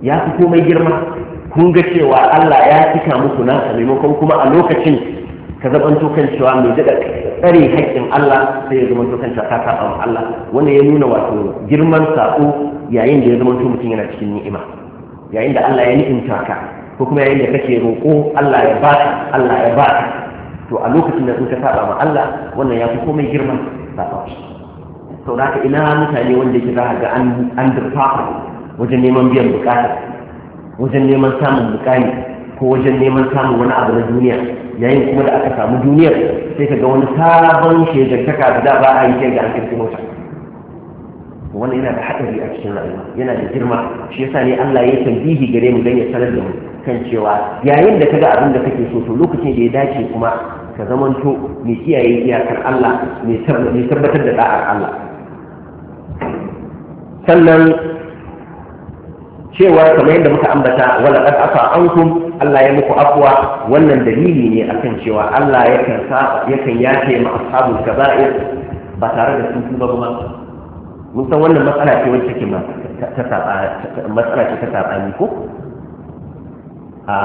Speaker 1: ya fi komai girma kun ga cewa Allah ya cika muku nasa maimakon kuma a lokacin ka zamanto kan cewa mai daɗa tsare haƙƙin Allah sai ya zamanto kan cewa ka saba wa Allah wannan ya nuna wato girman saƙo yayin da ya zamanto mutum yana cikin ni'ima yayin da Allah ya ni'imta ka ko kuma yayin da kake roƙo Allah ya baka Allah ya baka to a lokacin da in ka saba ma Allah wannan ya fi komai girman saba sau da ina mutane wanda yake za a ga an durfafa wajen neman biyan bukata wajen neman samun bukani ko wajen neman samun wani abu na duniya yayin kuma da aka samu duniyar sai ka ga wani sabon shegantaka da da ba a yi sai ga an kirki mota wannan yana da haɗari a cikin rayuwa yana da girma shi yasa ne Allah ya tambihi gare mu dan ya sanar da mu kan cewa yayin da kaga abin da kake so to lokacin da ya dace kuma ka zamanto mai kiyaye iyakar Allah mai tabbatar da da'ar Allah sannan cewa kamar yadda muka ambata wala qad afa ankum Allah ya muku afwa wannan dalili ne akan cewa Allah yakan sa yakan yace ma ashabul kaba'ir ba tare da sun tuba ba mun san wannan matsala ce wacce ke ma ta saba matsala ce ta saba ni ko a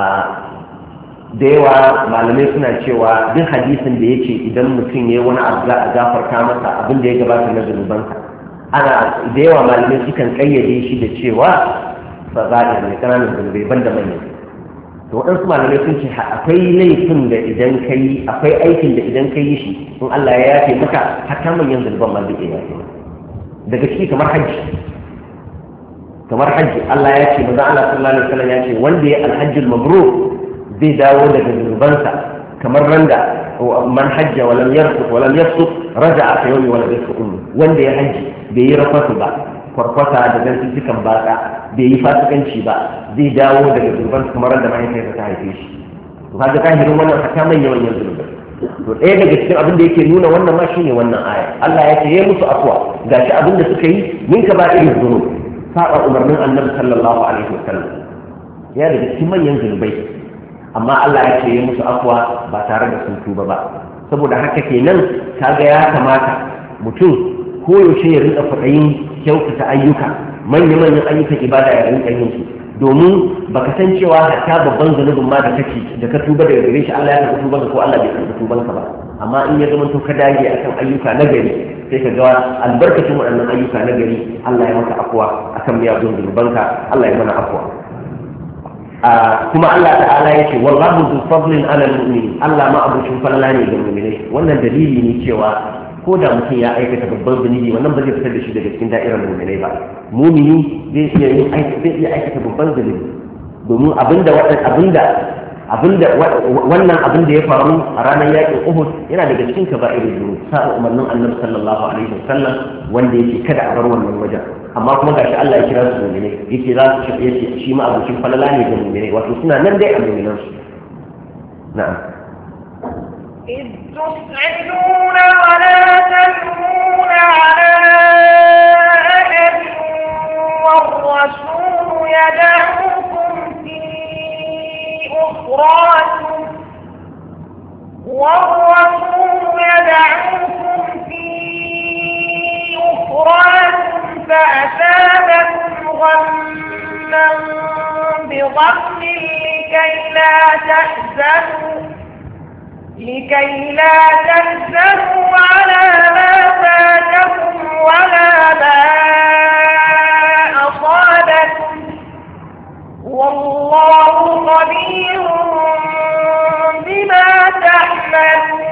Speaker 1: da yawa malamai suna cewa duk hadisin da yake idan mutum ya yi wani abu za a gafarta masa abin da ya gabata na zunubansa ana da yawa malamai sukan kayyade shi da cewa ba za a da kananan zunubai ban da manyan to waɗansu malamai sun ce akwai laifin da idan ka yi akwai aikin da idan ka yi shi in Allah ya yafe maka hatta manyan zunuban ma zai iya yafe maka daga ciki kamar hajji kamar hajji Allah ya ce maza Allah sallallahu alaihi wasallam ya ce wanda ya alhajjul mabrur zai dawo daga zunubansa kamar randa man hajja wa lam yarfut wa lam yafsuk raja'a ka yawmi wala yafsuk wanda ya hajji bai yi rafasu ba kwarkwata da zantuttukan baka bai yi fasikanci ba zai dawo daga zunubansa kamar randa mahaifiyarsa ta haife shi to kaga kahirin wannan haka manyan manyan zunubai to ɗaya daga cikin abin da yake nuna wannan ma shine wannan aya Allah ya ce ya musu afwa gashi abin da suka yi min ka ba irin zunub saba umarnin annabi sallallahu alaihi wasallam ya daga cikin manyan zunubai amma Allah ya ce ya musu afwa ba tare da sun tuba ba saboda haka kenan kaga ya kamata mutum koyaushe ya rinka faɗayin kyautata ayyuka manya-manyan ayyukan ibada ya rinka yin su domin baka san cewa hatta babban zunubin ma da kake da ka tuba daga gare shi Allah ya karɓi tubanka ko Allah bai karɓi tubanka ba amma in ya zama to ka dage akan ayyuka na gari sai ka ga albarkacin waɗannan ayyuka na gari Allah ya maka afwa akan miyagun zunubanka Allah ya mana afwa kuma Allah ta'ala ya ce wallahu zu fadlin ala al-mu'minin Allah ma abucin falla ne ga mu'minai wannan dalili ne cewa ko da mutum ya aikata babban zunubi wannan ba zai fitar da shi daga cikin da'irar mu'minai ba mu'mini zai iya yin aiki zai iya aikata babban zunubi domin abinda abinda abinda wannan abin da ya faru a ranar yakin Uhud yana daga cikin kaba'irul dhunub sa'a umarnin Annabi sallallahu alaihi wasallam wanda yake kada a bar wannan wajen amma kuma gashi Allah ya kira su mu'minai yake za su yace shi ma abucin falala ne ga mu'minai wato suna nan dai a mu'minan su na'am
Speaker 2: إذ تصعدون ولا تلوون على أحد والرسول يدعوكم في أخراكم والرسول يدعوكم في أخراكم فأثابكم غما بغم لكي لا تحزنوا لكي لا تحزنوا على ما فاتكم ولا ما أصابكم والله خبير بما تعملون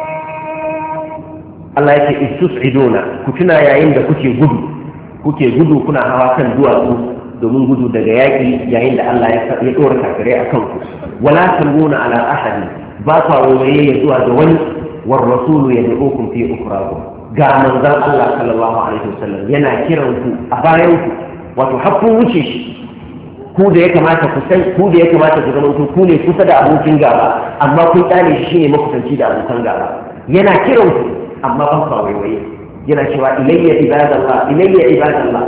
Speaker 1: Allah yake istus'iduna ku tuna yayin da kuke gudu kuke gudu kuna hawa kan duwatsu domin gudu daga yaƙi yayin da Allah ya ɗora kafirai a kanku wala taluna ala ahadi ba kwa waye ya zuwa da wani war rasulu ya da'ukum fi ukrakum ga manzon Allah sallallahu alaihi wasallam yana kiran ku a bayan ku wato hakkun wuce shi ku da ya kamata ku san ku da ya kamata ku zama ku ne kusa da abokin gaba amma kun tsane shi shine makusanci da abokan gaba yana kiran ku amma ban kwa waye yana cewa ilayya ibadallah ilayya ibadallah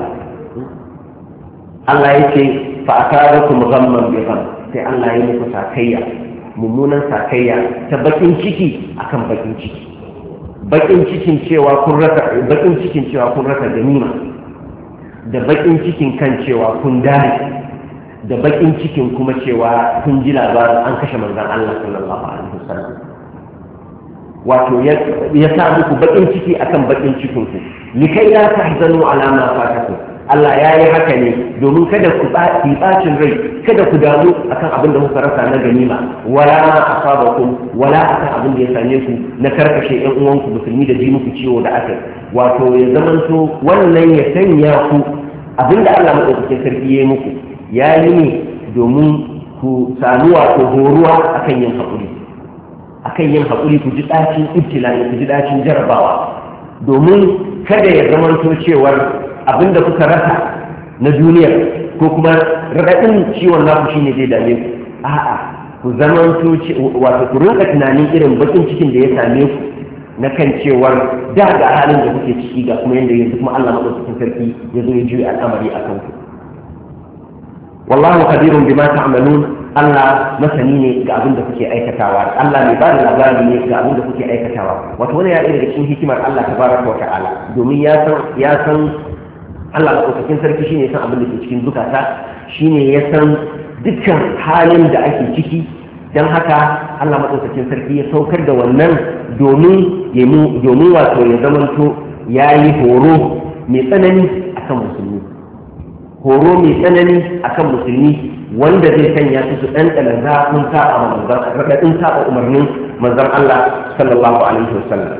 Speaker 1: Allah yake fa akadakum ghamman bi gham sai Allah ya muku sakayya mummunan sakayya ta bakin ciki akan bakin ciki bakin cikin cewa kun rasa bakin cikin cewa kun rasa ganima da bakin cikin kan cewa kun dare da bakin cikin kuma cewa kun ji labarin an kashe manzon Allah sallallahu alaihi wasallam wato ya sa muku bakin ciki akan bakin cikin ku likai la tahzanu ala ma fatakum Allah ya yi haka ne domin kada ku yi bacin rai, kada ku damu akan abin da kuka rasa na ganima, wala ma asabakum, wala akan abin da ya same ku na karkashe ƴan uwanku musulmi da ji muku ciwo da aka. Wato ya zamanto wannan ya sanya ku abin da Allah madaukakin sarki ya yi muku ya yi ne domin ku sami wato horuwa akan yin haƙuri, akan yin haƙuri ku ji ɗacin ibtila'i, ku ji ɗacin jarabawa, domin kada ya zamanto cewar abinda kuka rasa na duniya ko kuma raɗaɗin ciwon naku shine zai dame ku, a'a ku zaman wato ku rinka tunanin irin bakin cikin da ya same ku na kan cewar da ga halin da kuke ciki ga kuma yanda yanzu kuma Allah madaukakin sarki ya zo ya juya al'amari a kanku. Wallahu kabirun bima ta'malun, Allah masani ne ga abin da kuke aikatawa, Allah mai bada labari ne ga abin da kuke aikatawa. Wato wani ya ɗaya daga cikin hikimar Allah tabaraka wa ta'ala, domin ya san ya san Allah maɗaukakin sarki shine ya san abin da ke cikin zukata, shine ya san dukkan halin da ake ciki, don haka Allah maɗaukakin sarki ya saukar da wannan domin domin wato ya zamanto ya yi horo mai tsanani akan musulmi, horo mai tsanani akan musulmi wanda zai sanya su su ɗanɗana zafin sa'a manzan raɗaɗin sa'a umarnin manzan Allah sallallahu alaihi wasallam.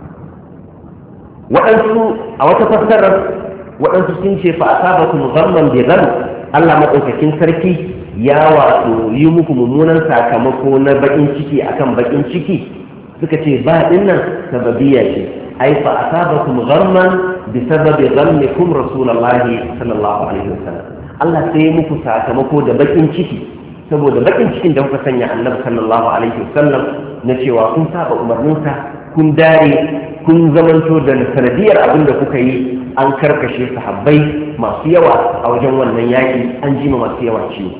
Speaker 1: Waɗansu a wata fassarar waɗansu sun ce fa asabakum ghamman bi gham, Allah madaukakin sarki ya wato yi muku mummunan sakamako na bakin ciki akan bakin ciki, suka ce ba dinnan sababiyya ce, ai fa asabakum ghamman bi sababi ghammikum rasulullahi sallallahu alaihi wasallam. Allah sai ya muku sakamako da bakin ciki saboda bakin cikin da kuka sanya annabi sallallahu alaihi wasallam na cewa kun saba umarninsa, kun dare, kun zamanto da sanadiyar abin da kuka yi an karkashe sahabbai masu yawa a wajen wannan yaƙi, an jima masu yawa ciwo.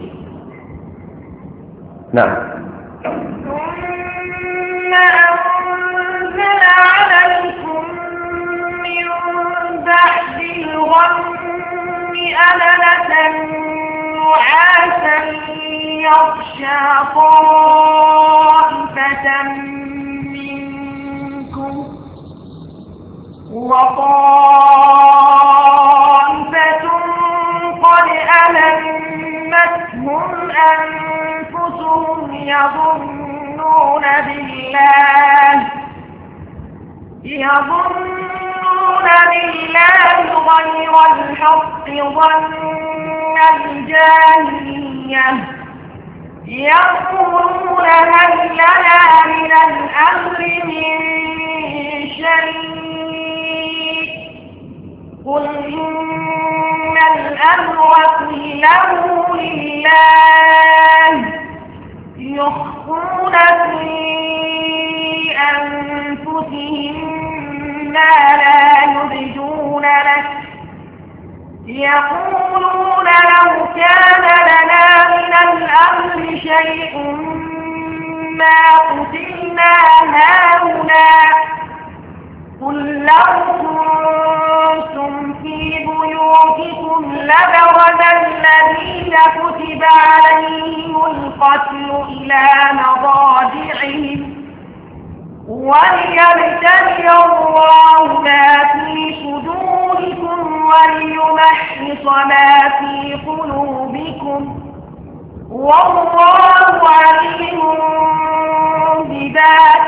Speaker 1: Na'am.
Speaker 2: يغشى طائفة منكم وطائفة قد ألمتهم أنفسهم يظنون بالله يظنون بالله غير الحق ظن الجاهلية يقولون هل لنا من الأمر من شيء قل إن الأمر كله لله يخفون في أنفسهم ما لا يبدون لك يقولون لو كان لنا من الأمر شيء ما قتلنا هاهنا قل لو كنتم في بيوتكم لبرز الذين كتب عليهم القتل إلى مضاجعهم وليبتلي الله ما في صدوركم وليمحص ما في قلوبكم والله عليم بذات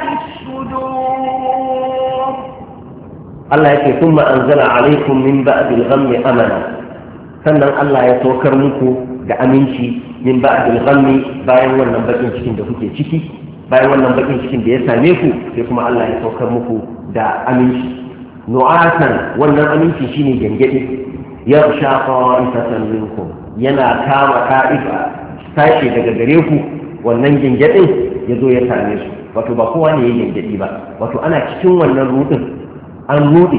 Speaker 2: الصدور.
Speaker 1: الله يقول ثم أنزل عليكم من بعد الغم أمنا، sannan Allah ya saukar muku da aminci min ba'dil ghammi bayan wannan bakin cikin da kuke ciki, bayan wannan bakin cikin da ya same ku sai kuma Allah ya saukar muku da aminci. Nu'asan, wannan aminci shine gangade, ya shaqa ifatan minkum, yana kama ka'ifa tashi daga gare ku, wannan gangadin ya zo ya same su. Wato ba kowa ne ya gangadi ba, wato ana cikin wannan rudin an rude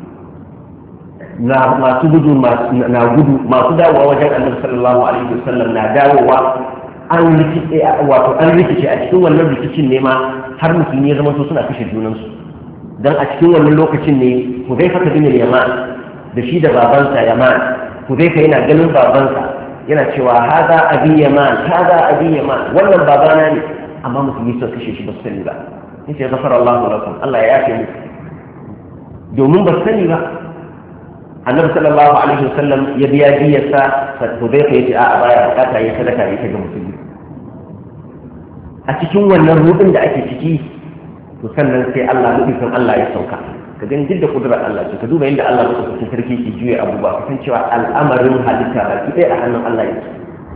Speaker 1: na masu gudu na gudu masu dawowa wajen Annabi sallallahu alaihi wasallam na dawowa an rikice wato an rikice a cikin wannan rikicin ne ma har musulmi ya zama so suna kashe junansu, dan a cikin wannan lokacin ne Hudayfa bin Yaman da shi da babansa Yaman, Hudayfa yana ganin babansa yana cewa haza abi yaman haza abi yaman wannan babana ne amma musulmi suka kashe shi ba su sani ba yace ghafara Allahu lakum Allah ya yafe muku domin ba su sani ba annabi sallallahu alaihi wasallam ya biya diyarsa Hudayfa yace a baya bukata ya sadaka ya ga musulmi a cikin wannan rudin da ake ciki to sannan sai Allah nufin Allah ya sauka ka gani duk da kudurar Allah ce ka duba yadda Allah madaukakin sarki ke juya abubuwa ka san cewa al'amarin halitta ba ki a hannun Allah yake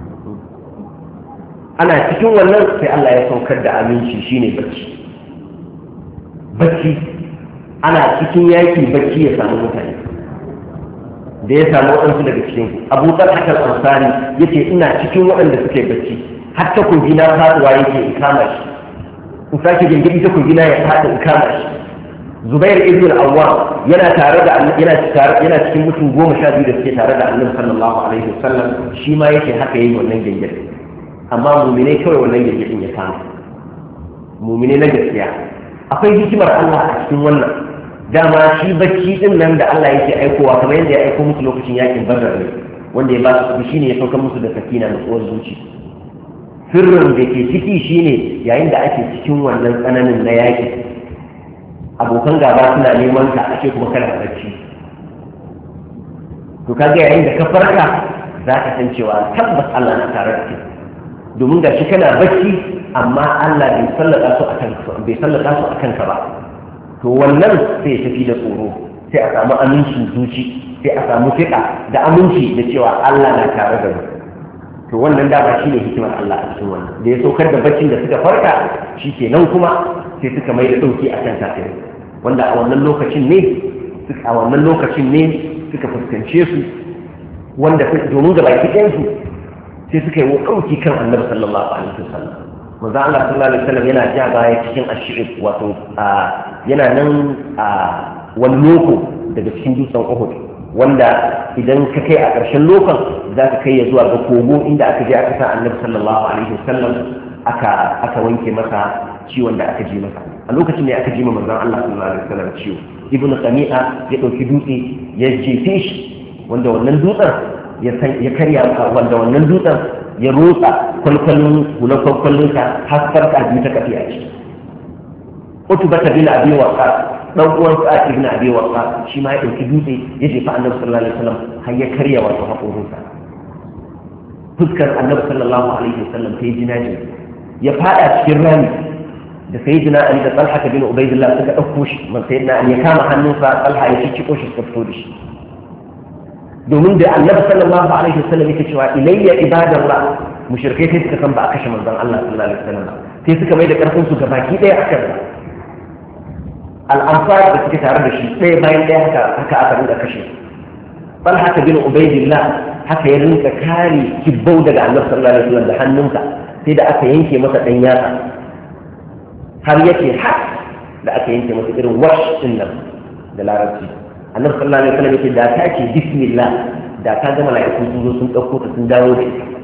Speaker 1: ana cikin wannan sai Allah ya saukar da aminci shine bacci bacci ana cikin yaki bacci ya samu mutane da ya samu waɗansu daga cikin Abu Talha al-Ansari yace ina cikin waɗanda suke bacci har takobi na faduwa yake in kama shi in sake gingiri takobi na ya fada in kama shi Zubair ibn al-Awwam yana tare da yana tare yana cikin mutum goma sha biyu da suke tare da Annabi sallallahu alaihi wasallam shi ma yake haka yayin wannan gingiri amma mu'mine kawai wannan gingirin ya kama mu'mine na gaskiya akwai hikimar Allah a cikin wannan dama shi bacci din nan da Allah yake aikowa kamar yadda ya aiko musu lokacin yakin Badr ne wanda ya ba su shine ya saukar musu da sakina da tsohon zuci sirrin da ke ciki shine yayin da ake cikin wannan tsananin na yaki abokan gaba suna neman ka ake kuma kana bacci to kaga yayin da ka farka za ka san cewa tabbas Allah na tare da kai domin ga shi kana bacci amma Allah bai sallata su akan bai sallata su akan ka ba to wannan sai ya tafi da tsoro sai a samu amincin zuci sai a samu fiƙa da aminci da cewa Allah na tare da mu to wannan dama shine hikimar Allah a cikin wannan da ya saukar da baccin da suka farka shikenan kuma sai suka mai da dauki akan kafirai wanda a wannan lokacin ne a wannan lokacin ne suka fuskance su wanda domin ga baki ɗayan su sai suka yi ɗauki kan Annabi sallallahu alaihi wasallam manzo Allah sallallahu alaihi wasallam yana ja baya cikin ashib wato yana nan a wani loko daga cikin dutsen Uhud wanda idan ka kai a ƙarshen lokon za ka kai ya zuwa ga kogo inda aka je aka sa Annabi sallallahu alaihi wasallam aka aka wanke masa ciwon da aka ji masa a lokacin da aka ji manzon Allah sallallahu alaihi wasallam ciwo ibnu Qami'a ya dauki dutse ya jefe shi wanda wannan dutsen ya ya karya wanda wannan dutsen ya rotsa kwalkwalin hulan kwalkwalin ka har farka biyu ta kafi a ciki Utbata bin Abi Waqqas dan uwan Sa'id ibn Abi Waqqas shi ma ya dauki dutse ya jefa Annabi sallallahu alaihi wasallam har ya karya wato haƙorinsa fuskar Annabi sallallahu alaihi wasallam ta yi jinaji ya fada cikin rami da sayyidina Ali da Talha bin Ubaydillah suka dauko shi man sayyidina Ali ya kama hannunsa Talha ya cicciko shi suka fito da shi domin da Annabi sallallahu alaihi wasallam yake cewa ilayya ibadallah mushrikai sai suka san ba a kashe manzon Allah sallallahu alaihi wasallam sai suka mai da karfin su gabaki daya akan al-ansar da suke tare da shi sai bayan daya haka haka aka rinka kashe Talha bin Ubaydillah haka ya rinka kare kibbau daga Annabi sallallahu alaihi wasallam da hannunsa sai da aka yanke masa dan yatsa har yake har da aka yanke masa irin wash din nan da larabci Annabi sallallahu alaihi wasallam yake da ta ce bismillah da ta ga mala'iku sun zo sun dauko ta sun dawo da ita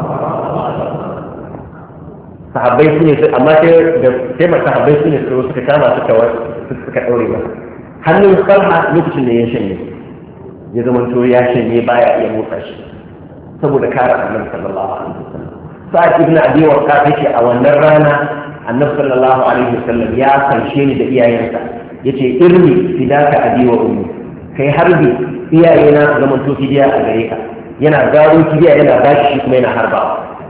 Speaker 1: sahabbai su ne amma sai da sai ma sahabbai su ne suka kama suka suka daure ba hannun Talha lokacin da ya shanye ya zama to ya shanye baya iya motsa shi saboda kare Annabi sallallahu alaihi wasallam Sa'id ibn Abi Waqqas yake a wannan rana Annabi sallallahu alaihi wasallam ya karshe ni da iyayensa yace irmi fidaka abi wa ummi kai harbi iyayena zaman to fidiya a gare ka yana garo kibiya yana bashi shi kuma yana harba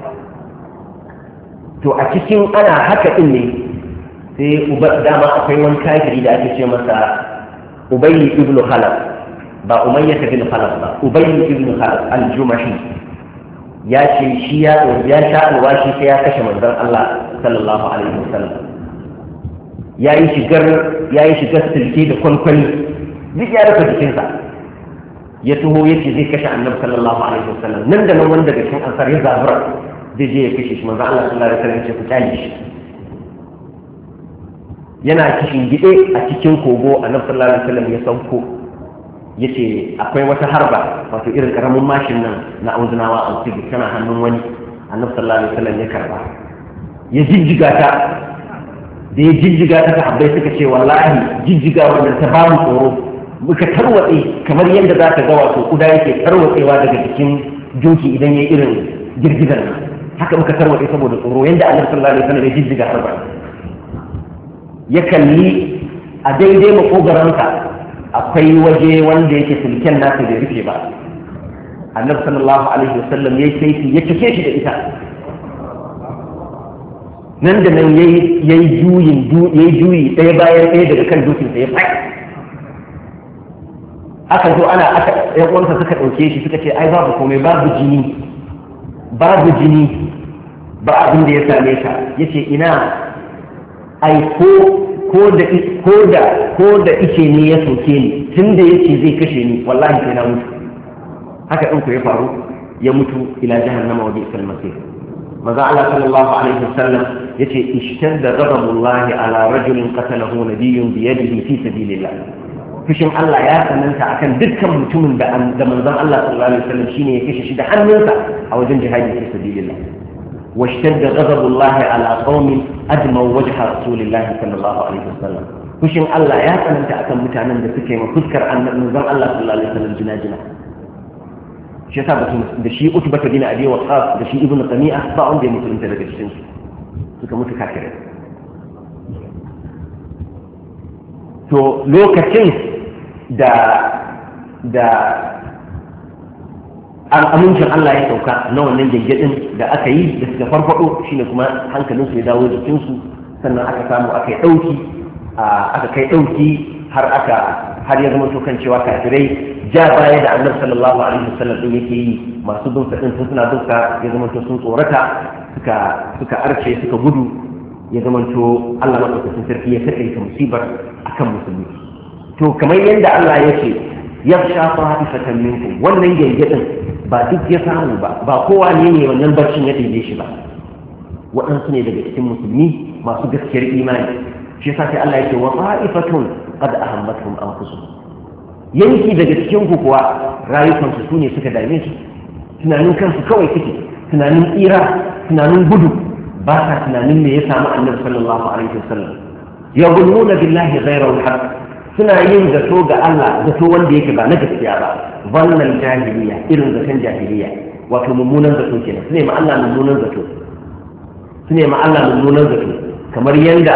Speaker 1: to a cikin ana haka din ne sai uba dama akwai wani kafiri da ake ce masa Ubayy ibn Khalaf ba Umayyah ibn Khalaf ba Ubayy ibn Khalaf al-Jumahi ya ce shi ya ya sha alwashi sai ya kashe manzon Allah sallallahu alaihi wasallam yayi shigar yayi shigar silke da kwankwani duk ya rufe jikinsa ya taho yace zai kashe Annabi sallallahu alaihi wasallam nan da nan wanda daga cikin ansar ya zabura zai je ya kashe shi manzon Allah sallallahu alaihi wasallam ya ce ku kyale shi yana kishin gide a cikin kogo Annabi sallallahu alaihi wasallam ya sauko yace akwai wata harba wato irin karamin mashin nan na auzunawa a cikin tana hannun wani Annabi sallallahu alaihi wasallam ya karba ya jijjiga ta da ya jijjiga ta sahabbai suka ce wallahi jijjiga wannan ta ba mu tsoro muka tarwatse kamar yadda za ka ga wato kuda yake tarwatsewa daga jikin doki idan ya irin girgizar nan haka muka tarwaɗe saboda tsoro yadda annabi sallallahu alaihi wasallam ya jijjiga harba ya kalli a daidai makogaransa akwai waje wanda yake silken nasa bai rufe ba annabi sallallahu alaihi wasallam ya yi ya cike shi da ita nan da nan ya yi juyin ya yi juyi ɗaya bayan ɗaya daga kan dukinsa ya fai aka zo ana aka ɗan uwansa suka ɗauke shi suka ce ai babu komai babu jini babu jini ba abin da ya same ka yace ina ai ko ko da ko da ko da ice ne ya soke ni tunda yace zai kashe ni wallahi sai na mutu haka din ku ya faru ya mutu ila jahannama wa bi'sal masir maza Allah sallallahu alaihi wasallam yace ishtadda ghadabullahi ala rajulin qatalahu nabiyyun bi yadihi fi sabilillah fushin Allah ya tsananta akan dukkan mutumin da da manzon Allah sallallahu alaihi wasallam shine ya kashe shi da hannunsa a wajen jihadi fi sabilillah واشتد غضب الله على قوم أدموا وجه رسول الله صلى الله عليه وسلم فشن الله يا أنت أكن متعنا بسكة وتذكر أن نظام الله صلى الله عليه وسلم جناجنا شيء ثابت ده شيء أثبت بين أبي وقاص ده شيء ابن قميئة طاعون ده مثل أنت لك الشمس سكة متكاكرة تو لو كتنس ده ده amincin Allah ya sauka na wannan gyangyaɗin da aka yi da suka farfaɗo shine kuma hankalinsu ya dawo jikinsu sannan aka samu aka yi ɗauki aka kai ɗauki har aka har ya zama kan cewa kafirai ja baya da annabi sallallahu alaihi wasallam din yake yi masu bin din sun suna bin ya zama sun tsorata suka suka arce suka gudu ya zama to Allah madaukakin sarki ya saka ta musibar akan musulmi to kamar yadda Allah ya ce yakhsha ta'ifatan minkum wannan gyangyaɗin ba duk ya samu ba ba kowa ne ne wannan barcin ya ɗaiɗe shi ba waɗansu ne daga cikin musulmi masu gaskiyar imani shi yasa sai Allah ya ce wa ta'ifatun qad ahammatuhum anfusuhum yanki daga cikin ku kuwa rayukansu su ne suka dame su tunanin kansu kawai suke tunanin tsira tunanin gudu ba sa tunanin me ya samu annabi sallallahu alaihi wasallam yaghununa billahi ghayra al-haqq suna yin zato ga Allah zato wanda yake ba na gaskiya ba wannan jahiliya irin zaton jahiliya wato mummunan zato kenan su ne ma Allah mummunan zato su ne ma Allah mummunan zato kamar yanda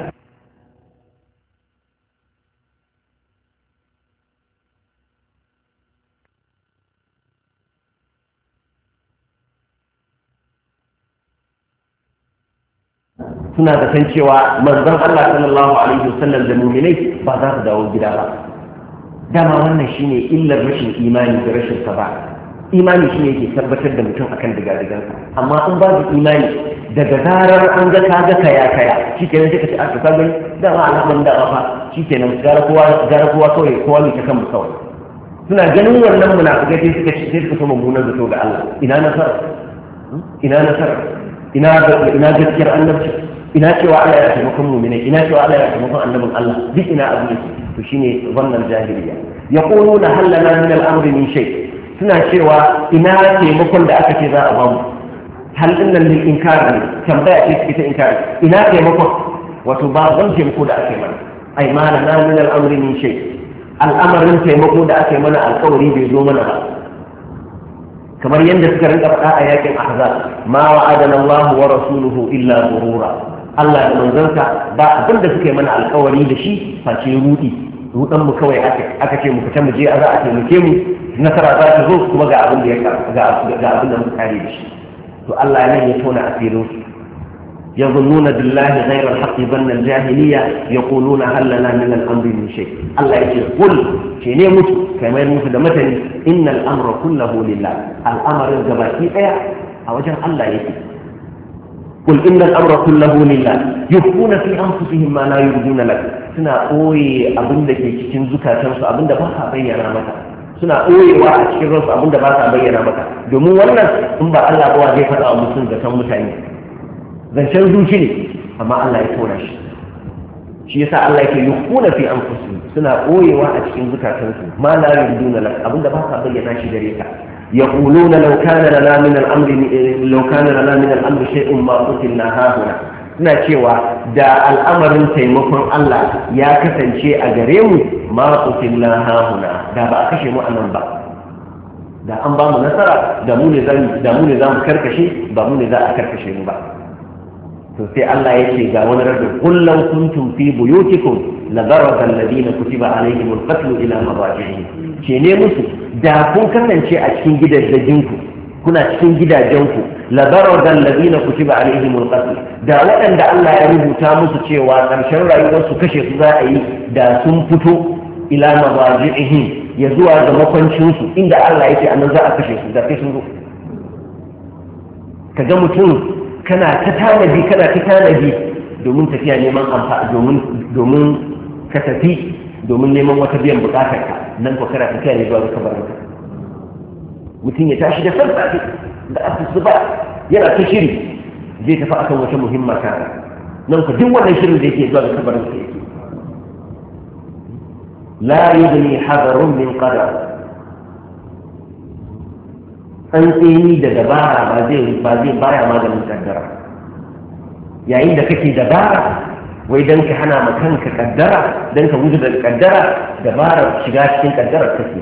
Speaker 1: suna da san cewa manzon Allah sallallahu alaihi wasallam da mu'minai ba za su dawo gida ba dama wannan shine illar rashin imani da rashin sabba imani shine yake tabbatar da mutum akan digadigansa amma in babu imani daga zarar an ga ka ga kaya kaya shikenan sai ka ce aka kaga dama alaman da fa shikenan gara kowa gara kowa kawai kowa ne ta kan mu kawai suna ganin wannan munafikai sai suka ce sai suka so mummunan zato ga Allah ina nasara ina nasara ina ina gaskiyar annabci ina cewa Allah ya taimakon mu'minai ina cewa Allah ya taimakon annabin Allah duk ina abu ne to shine wannan jahiliya yaquluna hal lana min al-amri min shay suna cewa ina taimakon da aka ce za a ba mu hal innan lil inkar ne tambaya ce ita inkar ina taimakon wato ba zan taimako da ake mana ai ma lana min al-amri min shay al'amarin taimako da ake mana alƙawari bai zo mana ba kamar yadda suka rinka faɗa a yakin ahzab ma wa'adana Allah wa rasuluhu illa ghurura Allah da manzansa ba abin da suka yi mana alkawari da shi face rudi rudan mu kawai aka ce mu fita mu je a za a taimake mu nasara za ta zo kuma ga abin da ya ga abin da muka kare da shi to Allah ne ya tona asirin su يظنون بالله غير الحق ظن الجاهلية يقولون هل لنا من الأمر من شيء الله يقول قل شيء يموت كما يموت مثلا إن الأمر كله لله الأمر الجبائي أو جل الله يقول قل إن الأمر كله لله يخفون في أنفسهم ما لا يرجون لك سنا أوي أبن دك cikin zukatansu abin da ba sa bayyana maka suna ɓoyewa a cikin ransu abin da ba sa bayyana maka domin wannan in ba Allah ba zai faɗa wa mutum da san mutane zancen zuci ne amma Allah ya tona shi shi yasa Allah yake yukuna fi anfusihim suna ɓoyewa a cikin zukatansu ma la yurduna lak abin da ba sa bayyana shi gare ka yaquluna law kana lana min al-amri law kana lana min al-amri shay'un ma qutilna hahuna suna cewa da al'amarin taimakon Allah ya kasance a gare mu ma qutilna hahuna da ba a kashe mu anan ba da an ba mu nasara da mu ne za da mu ne za mu karkashe ba mu ne za a karkashe mu ba to sai Allah ya ce ga wani rabbi kullu kuntum fi buyutikum la daraba alladhina kutiba alaihimul qatl ila mabajihim ce ne musu da kun kasance a cikin gidajenku kuna cikin gidajenku la daraba alladhina kutiba alaihimul qatl da waɗanda Allah ya rubuta musu cewa ƙarshen rayuwarsu kashe su za a yi da sun fito ila mabajihim ya zuwa ga makwancinsu inda Allah ya ce annan za a kashe su da kai sun zo ka ga mutum kana ta tanadi kana ta tanadi domin tafiya neman amfani domin domin ka tafi domin neman wata biyan bukatar ka nan ko kana tafiya ne zuwa ga kabarinka mutum ya tashi da sassafe da asusu ba yana ta shiri zai tafi akan wata muhimma ta nan ko duk wannan shirin da yake zuwa ga kabarinka yake لا يغني حذر من قدر tsantseni da dabara ba zai ba zai baya maganin kaddara yayin da kake dabara wai dan ka hana ma kanka kaddara dan ka gudu daga kaddara dabara shiga cikin kaddara kake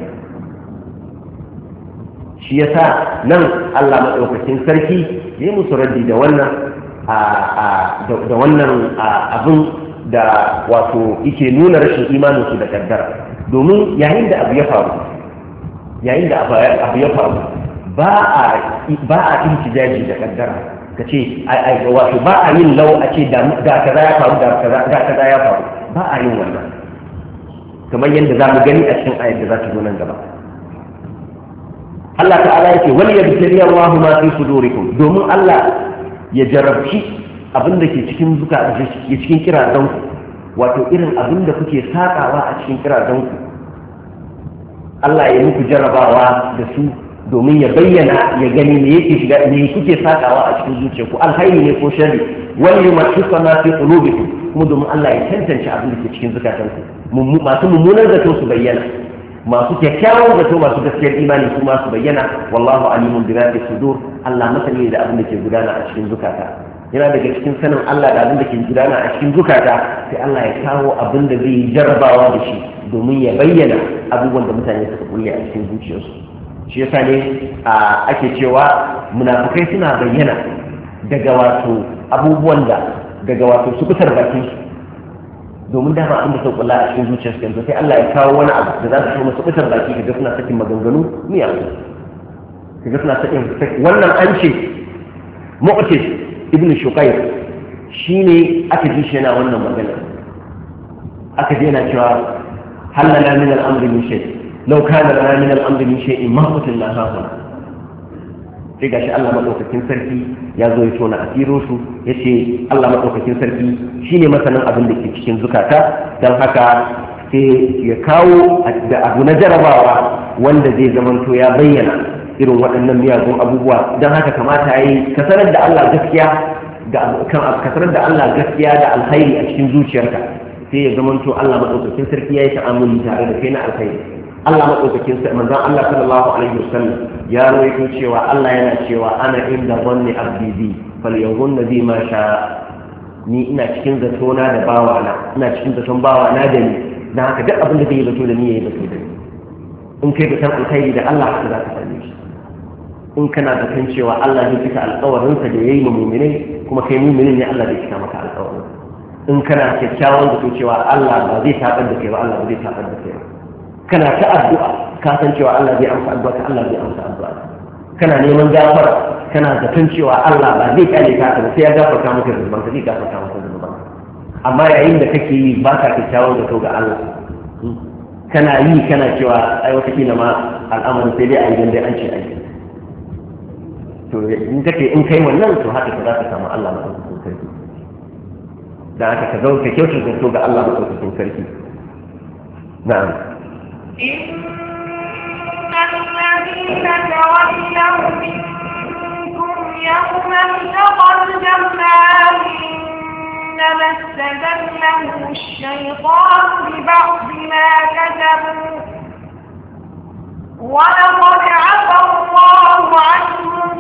Speaker 1: shi yasa nan Allah madaukakin sarki yayi musu raddi da wannan a da wannan abin da wato yake nuna rashin imanin su da kaddara domin yayin da abu ya faru yayin da abu ya faru ba a ba a intijaji da kaddara kace ai wato ba a yin lau a ce da kaza ya faru da kaza da kaza ya faru ba a yin wannan kamar yadda za mu gani a cikin ayat da za ta zo nan gaba Allah ta'ala yake wal yabtali Allahu ma fi sudurikum domin Allah ya jarabci abin da ke cikin zuka ke cikin kirazanku wato irin abin da kuke sakawa a cikin kirazanku Allah ya muku jarabawa da su domin ya bayyana ya gani me yake shiga me kuke sakawa a cikin zuciyarku alkhairi ne ko sharri wal yumassisa ma fi qulubikum kuma domin Allah ya tantance abin da ke cikin zukatanku masu mummunan zato su bayyana masu kyakkyawan zato masu gaskiyar imani su ma su bayyana wallahu alimun bi dhati sudur Allah masani da abin da ke gudana a cikin zukata yana daga cikin sanin Allah da abin da ke gudana a cikin zukata sai Allah ya kawo abin da zai yi jarrabawa da shi domin ya bayyana abubuwan da mutane suka kulle a cikin zuciyarsu shi yasa ne ake cewa munafikai suna bayyana daga wato abubuwan da daga wato su fitar bakin su domin dama abin da suka kulla a cikin zuciyarsu yanzu sai Allah ya kawo wani abu da za su so masu fitar baki kaga suna sakin maganganu miyagu kaga suna sakin wannan an ce mu'tid ibn shuqayr shine aka ji shi yana wannan magana aka ji yana cewa halala min al-amri min shay law kana lana min al-amri min shay'in ma qutilna hauna sai gashi Allah madaukakin sarki ya zo ya tona asiro su yace Allah madaukakin sarki shine masanin abin da ke cikin zukata dan haka sai ya kawo da abu na jarabawa wanda zai zamanto ya bayyana irin waɗannan miyagun abubuwa don haka kamata ya yi ka sanar da Allah gaskiya da ka sanar da Allah gaskiya da alkhairi a cikin zuciyarka sai ya zamanto Allah madaukakin sarki ya yi ta'amuli tare da kai na alkhairi Allah madaukakin sarki manzon Allah sallallahu alaihi wasallam ya rawaito cewa Allah yana cewa ana inda dhanni abdi bi falyahunna bi ma sha ni ina cikin zatona da bawana ina cikin zaton bawana da ni dan haka duk abin da zai yi zato da ni yayi zato da ni in kai zaton alkhairi da Allah haka za ka same shi in kana da kan cewa Allah zai cika alƙawarinsa da ya yi ma muminai kuma kai muminin ne Allah zai cika maka alƙawarin in kana kyakkyawan da cewa Allah ba zai taɓar da kai ba Allah ba zai taɓar da kai ba kana ta addu'a ka san cewa Allah zai amsa addu'a ka Allah zai amsa addu'a kana neman gafara kana da kan cewa Allah ba zai kyale ka ba sai ya gafarta maka zunuban ka zai gafarta maka zunuban amma yayin da kake yi ba ka kyakkyawan da ga Allah kana yi kana cewa ai wata kila ma al'amarin sai dai a yi dai an ce ai to in kake in kai wannan to haka ka za ka samu Allah madaukakin sarki da haka ka zo ka kyautar da ga Allah madaukakin sarki na'am
Speaker 2: innal ladina tawallaw minkum yawmal taqal jam'an innama istadallahu ash-shaytan bi ba'd ma kasabu wa laqad 'afa Allahu 'anhum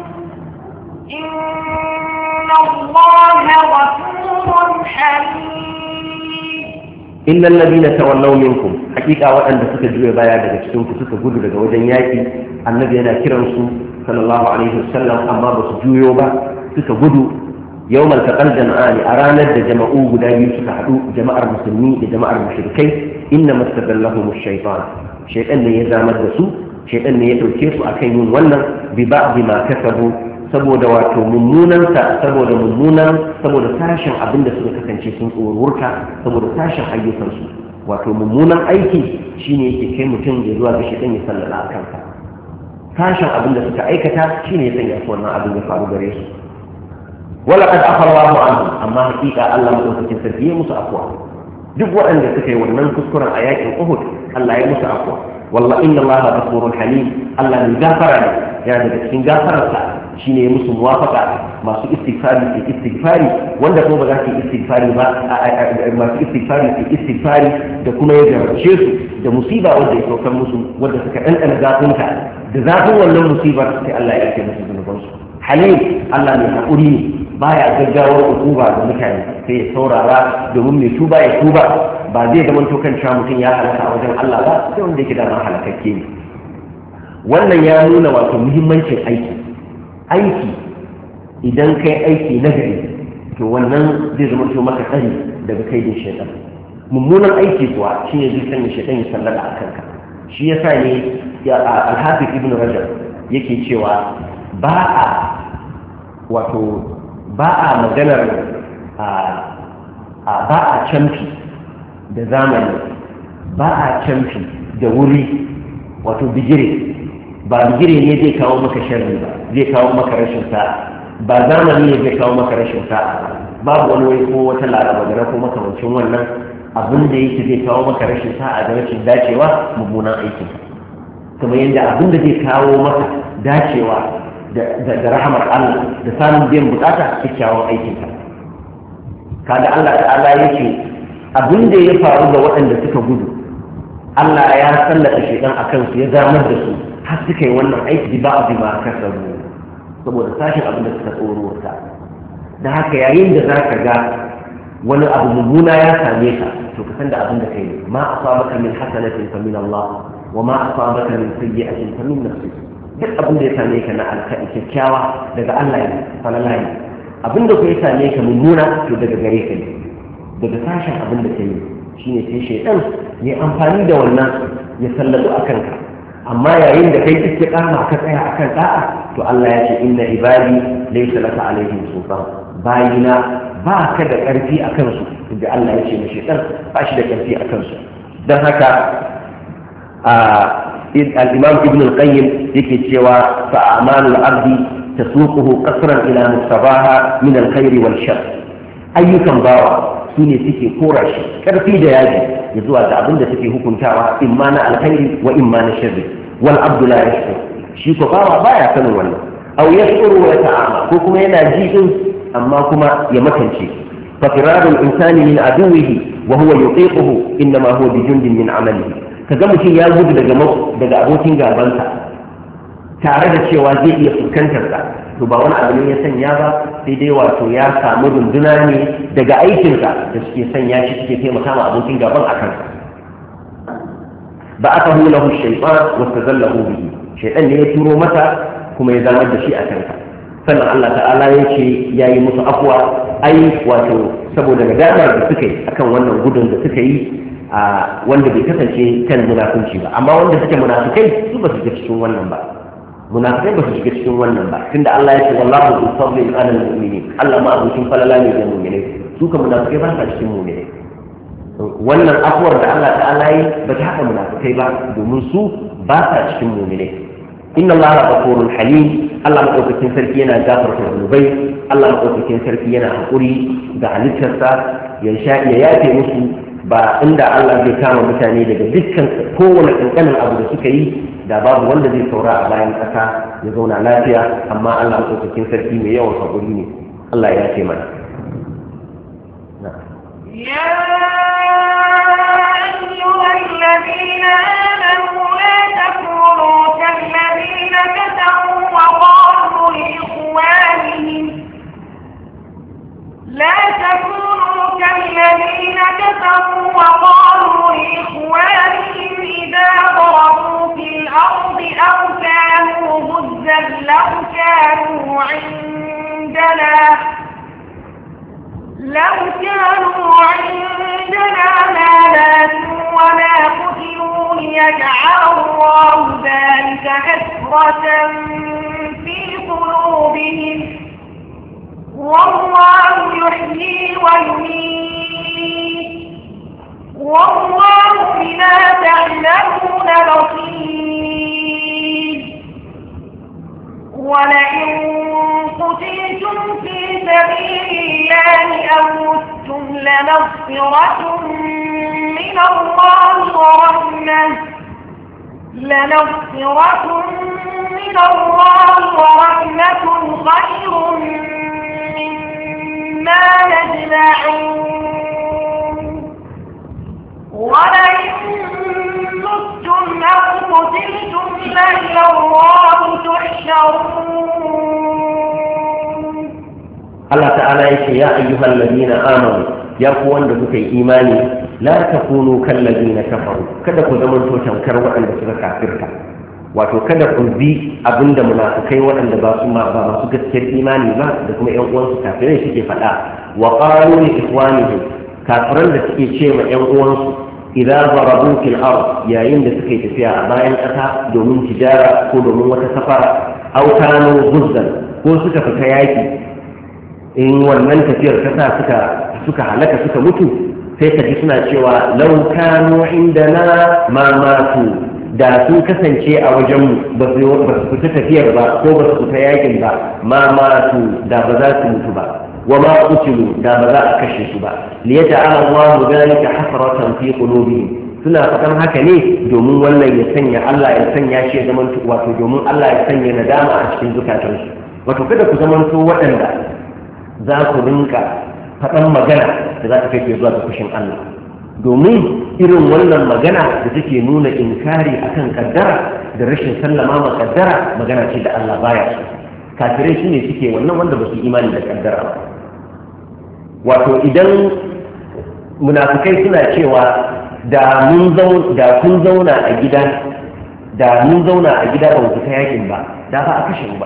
Speaker 2: إن الله غفور حليم
Speaker 1: innal ladina tawallaw minkum hakika waɗanda suka juya baya daga cikin ku suka gudu daga wajen yaki annabi yana kiran su sallallahu alaihi wasallam amma ba su juyo ba suka gudu yawmal taqal jama'ani a ranar da jama'u guda biyu suka haɗu jama'ar musulmi da jama'ar mushrikai inna mastadallahum ash-shaytan shaytan ne ya zamar da su shaytan ne ya dauke su akan yin wannan bi ba'di ma kasabu saboda wato mummunan sa saboda mummunan saboda sashin abin da suka kasance sun tsorurta saboda sashin ayyukansu wato mummunan aiki shine yake kai mutum ya zuwa ga shaytan ya sallala a kansa sashin abin da suka aikata shine ya sanya su wannan abin ya faru gare su wala qad afa Allahu anhum amma hakika Allah madaukakin sarki ya musu afwa duk waɗanda suka yi wannan kuskuren a yakin Uhud Allah ya musu afwa wallahi inna Allaha ghafurur halim Allah ne gafara ne yana daga cikin gafararsa shine ya musu muwafaqa masu istighfari su istighfari wanda kuma ba za su yi istighfari ba masu istighfari su istighfari da kuma ya jarrace su da musiba wanda ya saukar musu wanda suka ɗanɗana zafinta da zafin wannan musibar sai Allah ya yake musu zunubansu halim Allah ne haƙuri ne baya gaggawar hukuma da mutane sai ya saurara domin mai tuba ya tuba ba zai zama to kan cewa mutum ya halaka a wajen Allah ba sai wanda yake da ma halakakke ne wannan ya nuna wato muhimmancin aiki aiki idan kai aiki na gari to wannan zai zama to maka tsari daga kaidin shaitan mummunan aiki kuwa shine zai sanya shaitan ya sallada a kanka shi yasa ne al-Hafiz Ibn Rajab yake cewa ba a wato ba a maganar ba a camfi da zamani ba a camfi da wuri wato bigire ba bigire ne zai kawo maka sharri ba zai kawo maka rashin sa'a ba zamani ne zai kawo maka rashin sa'a babu wani wai ko wata laraba gana ko makamancin wannan abin da yake zai kawo maka rashin sa'a da rashin dacewa mummunan aikin kamar yadda abin da zai kawo maka dacewa da rahamar Allah da samun biyan bukata kyakkyawan aikinka kada Allah ta'ala yake abin da ya faru ga waɗanda suka gudu Allah ya sallata shedan akan su ya zamar da su har suka yi wannan aiki ba a bima kasabu saboda sashin abin da suka tsoro ta da haka yayin da zaka ga wani abu mummuna ya same ka to ka san da abin da kai ma asabaka min hasanatin fa min Allah wa ma asabaka min sayyi'atin fa min nafsik duk abin da ya same ka na alkaɗi kyakkyawa daga Allah ne falala ne abin da ku ya same ka mummuna to daga gare ka ne daga sashen abin da ka yi shine sai shaitan ya amfani da wannan ya sallatu a kanka amma yayin da kai istiqama ka tsaya akan da'a to Allah ya ce inna ibadi laysa laka alaihim sultan bayina ba ka da karfi akan su inda Allah ya ce na shaitan ba shi da karfi akan su dan haka a الإمام ابن القيم يكي تشوى فأعمال العبد تسوقه قصرا إلى مقتضاها من الخير والشر أي كم باوى سوني سكي كورش كرفي دياجي يزوى دعبن دا سكي هكم تاوى إما الخير وإما الشر والعبد لا يشكر شيكو باوى بايا كانوا ولا أو يشكر ويتعامى كوكما يناجيه أما كما يمكن شيء ففرار الإنسان من عدوه وهو يطيقه إنما هو بجند من عمله kaga mutum ya gudu daga daga abokin gabansa tare da cewa zai iya fuskantar sa to ba wani abu ne ya sanya ba sai dai wato ya samu runduna ne daga aikinsa da suke sanya shi suke taimaka ma abokin gaban a kansa ba aka hula hu shaytan wa tazallahu bihi shaytan ne ya turo masa kuma ya zamar da shi a kansa sannan Allah ta'ala ya ce yayi musu afwa ai wato saboda nadamar da suka yi akan wannan gudun da suka yi a wanda bai kasance kan munafunci ba amma wanda suke munafikai su ba su shiga cikin wannan ba munafikai ba su shiga cikin wannan ba tunda Allah ya ce wallahu yusalli ala al-mu'minin Allah ma abucin falala ne ga mu'minai su ka munafikai ba sa cikin mu'minai wannan afuwar da Allah ta'ala yi ba ta haɗa munafikai ba domin su ba sa cikin mu'minai inna Allah ghafurun halim Allah madaukakin sarki yana gafarta zunubai Allah madaukakin sarki yana hakuri da halittarsa ya sha ya yafe musu ba inda Allah zai kama mutane daga dukkan kowane kankanin abu da suka yi da babu wanda zai saura a bayan ƙasa ya zauna lafiya amma Allah madaukakin sarki mai yawan hakuri ne Allah ya ce mana
Speaker 2: ya ayyuhal ladina amanu la takunu kal ladina kafaru wa qalu li ikhwanihim la takunu كالذين كفروا وقالوا عندنا لو كانوا عندنا ما ماتوا وما قتلوا ليجعل الله ذلك حسرة في قلوبهم والله يحيي ويميت والله بما تعملون بصير ولئن قتلتم في سبيل الله أو متم لمغفرة من الله ورحمة لمغفرة من الله ورحمة خير مما يجمعون ولئن متم أو قتلتم فإلى الله تحشرون.
Speaker 1: الله تعالى يقول يا أيها الذين آمنوا يا قوان دكتي إيماني لا تكونوا كالذين كفروا كذا كذا من توشن كروا عند سورة كافرك wato kada ku bi abinda munafikai waɗanda ba su ma ba masu gaskiyar imani ba da kuma ƴan uwansu kafirai suke faɗa wa qalu li ikhwanihim kafiran da suke ce ma ƴan uwansu idza darabu fil ard yayin da suke tafiya a bayan ƙasa domin tijara ko domin wata safara aw kanu guzzan ko suka fita yaki in wannan tafiyar kasa suka suka halaka suka mutu sai ka ji suna cewa law kanu indana ma matu da sun kasance a wajenmu ba su fita tafiyar ba ko ba su fita yakin ba ma matu da ba za su mutu ba wa ma qutilu da ba za a kashe su ba li yaj'ala Allahu dhalika hasratan fi qulubihim suna faɗan haka ne domin wannan ya sanya Allah ya sanya shi ya zamanto wato domin Allah ya sanya nadama a cikin zukatansu wato kada ku zamanto waɗanda za ku rinka faɗan magana da za ta kai zuwa ga fushin Allah domin irin wannan magana da take nuna inkari akan kaddara da rashin sallama ma kaddara magana ce da Allah baya so kafirai shine suke wannan wanda ba su imani da kaddara ba wato idan munafikai suna cewa da mun zauna da kun zauna a gida da mun zauna a gida ba mu fita yakin ba da ba a kashe mu ba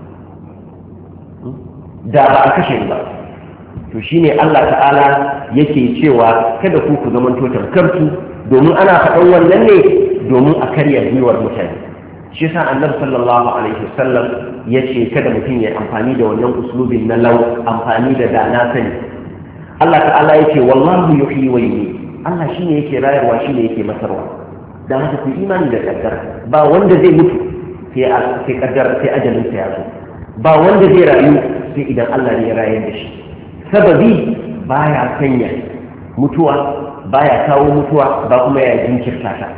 Speaker 1: da ba a kashe mu ba to shine Allah ta'ala yake cewa kada ku ku zaman totar kartu domin ana faɗan wannan ne domin a karya gwiwar mutane shi yasa annabi sallallahu alaihi wasallam yace kada mutum ya amfani da wannan uslubin na lau amfani da da na sani Allah ta'ala yace wallahu yuhyi wa yumiit Allah shine yake rayarwa shine yake masarwa dan haka ku imani da kaddara ba wanda zai mutu sai sai kaddara sai ajalin sa ya zo ba wanda zai rayu sai idan Allah ne ya rayar da shi sababi baya sanya mutuwa baya kawo mutuwa ba kuma ya jinkirta ta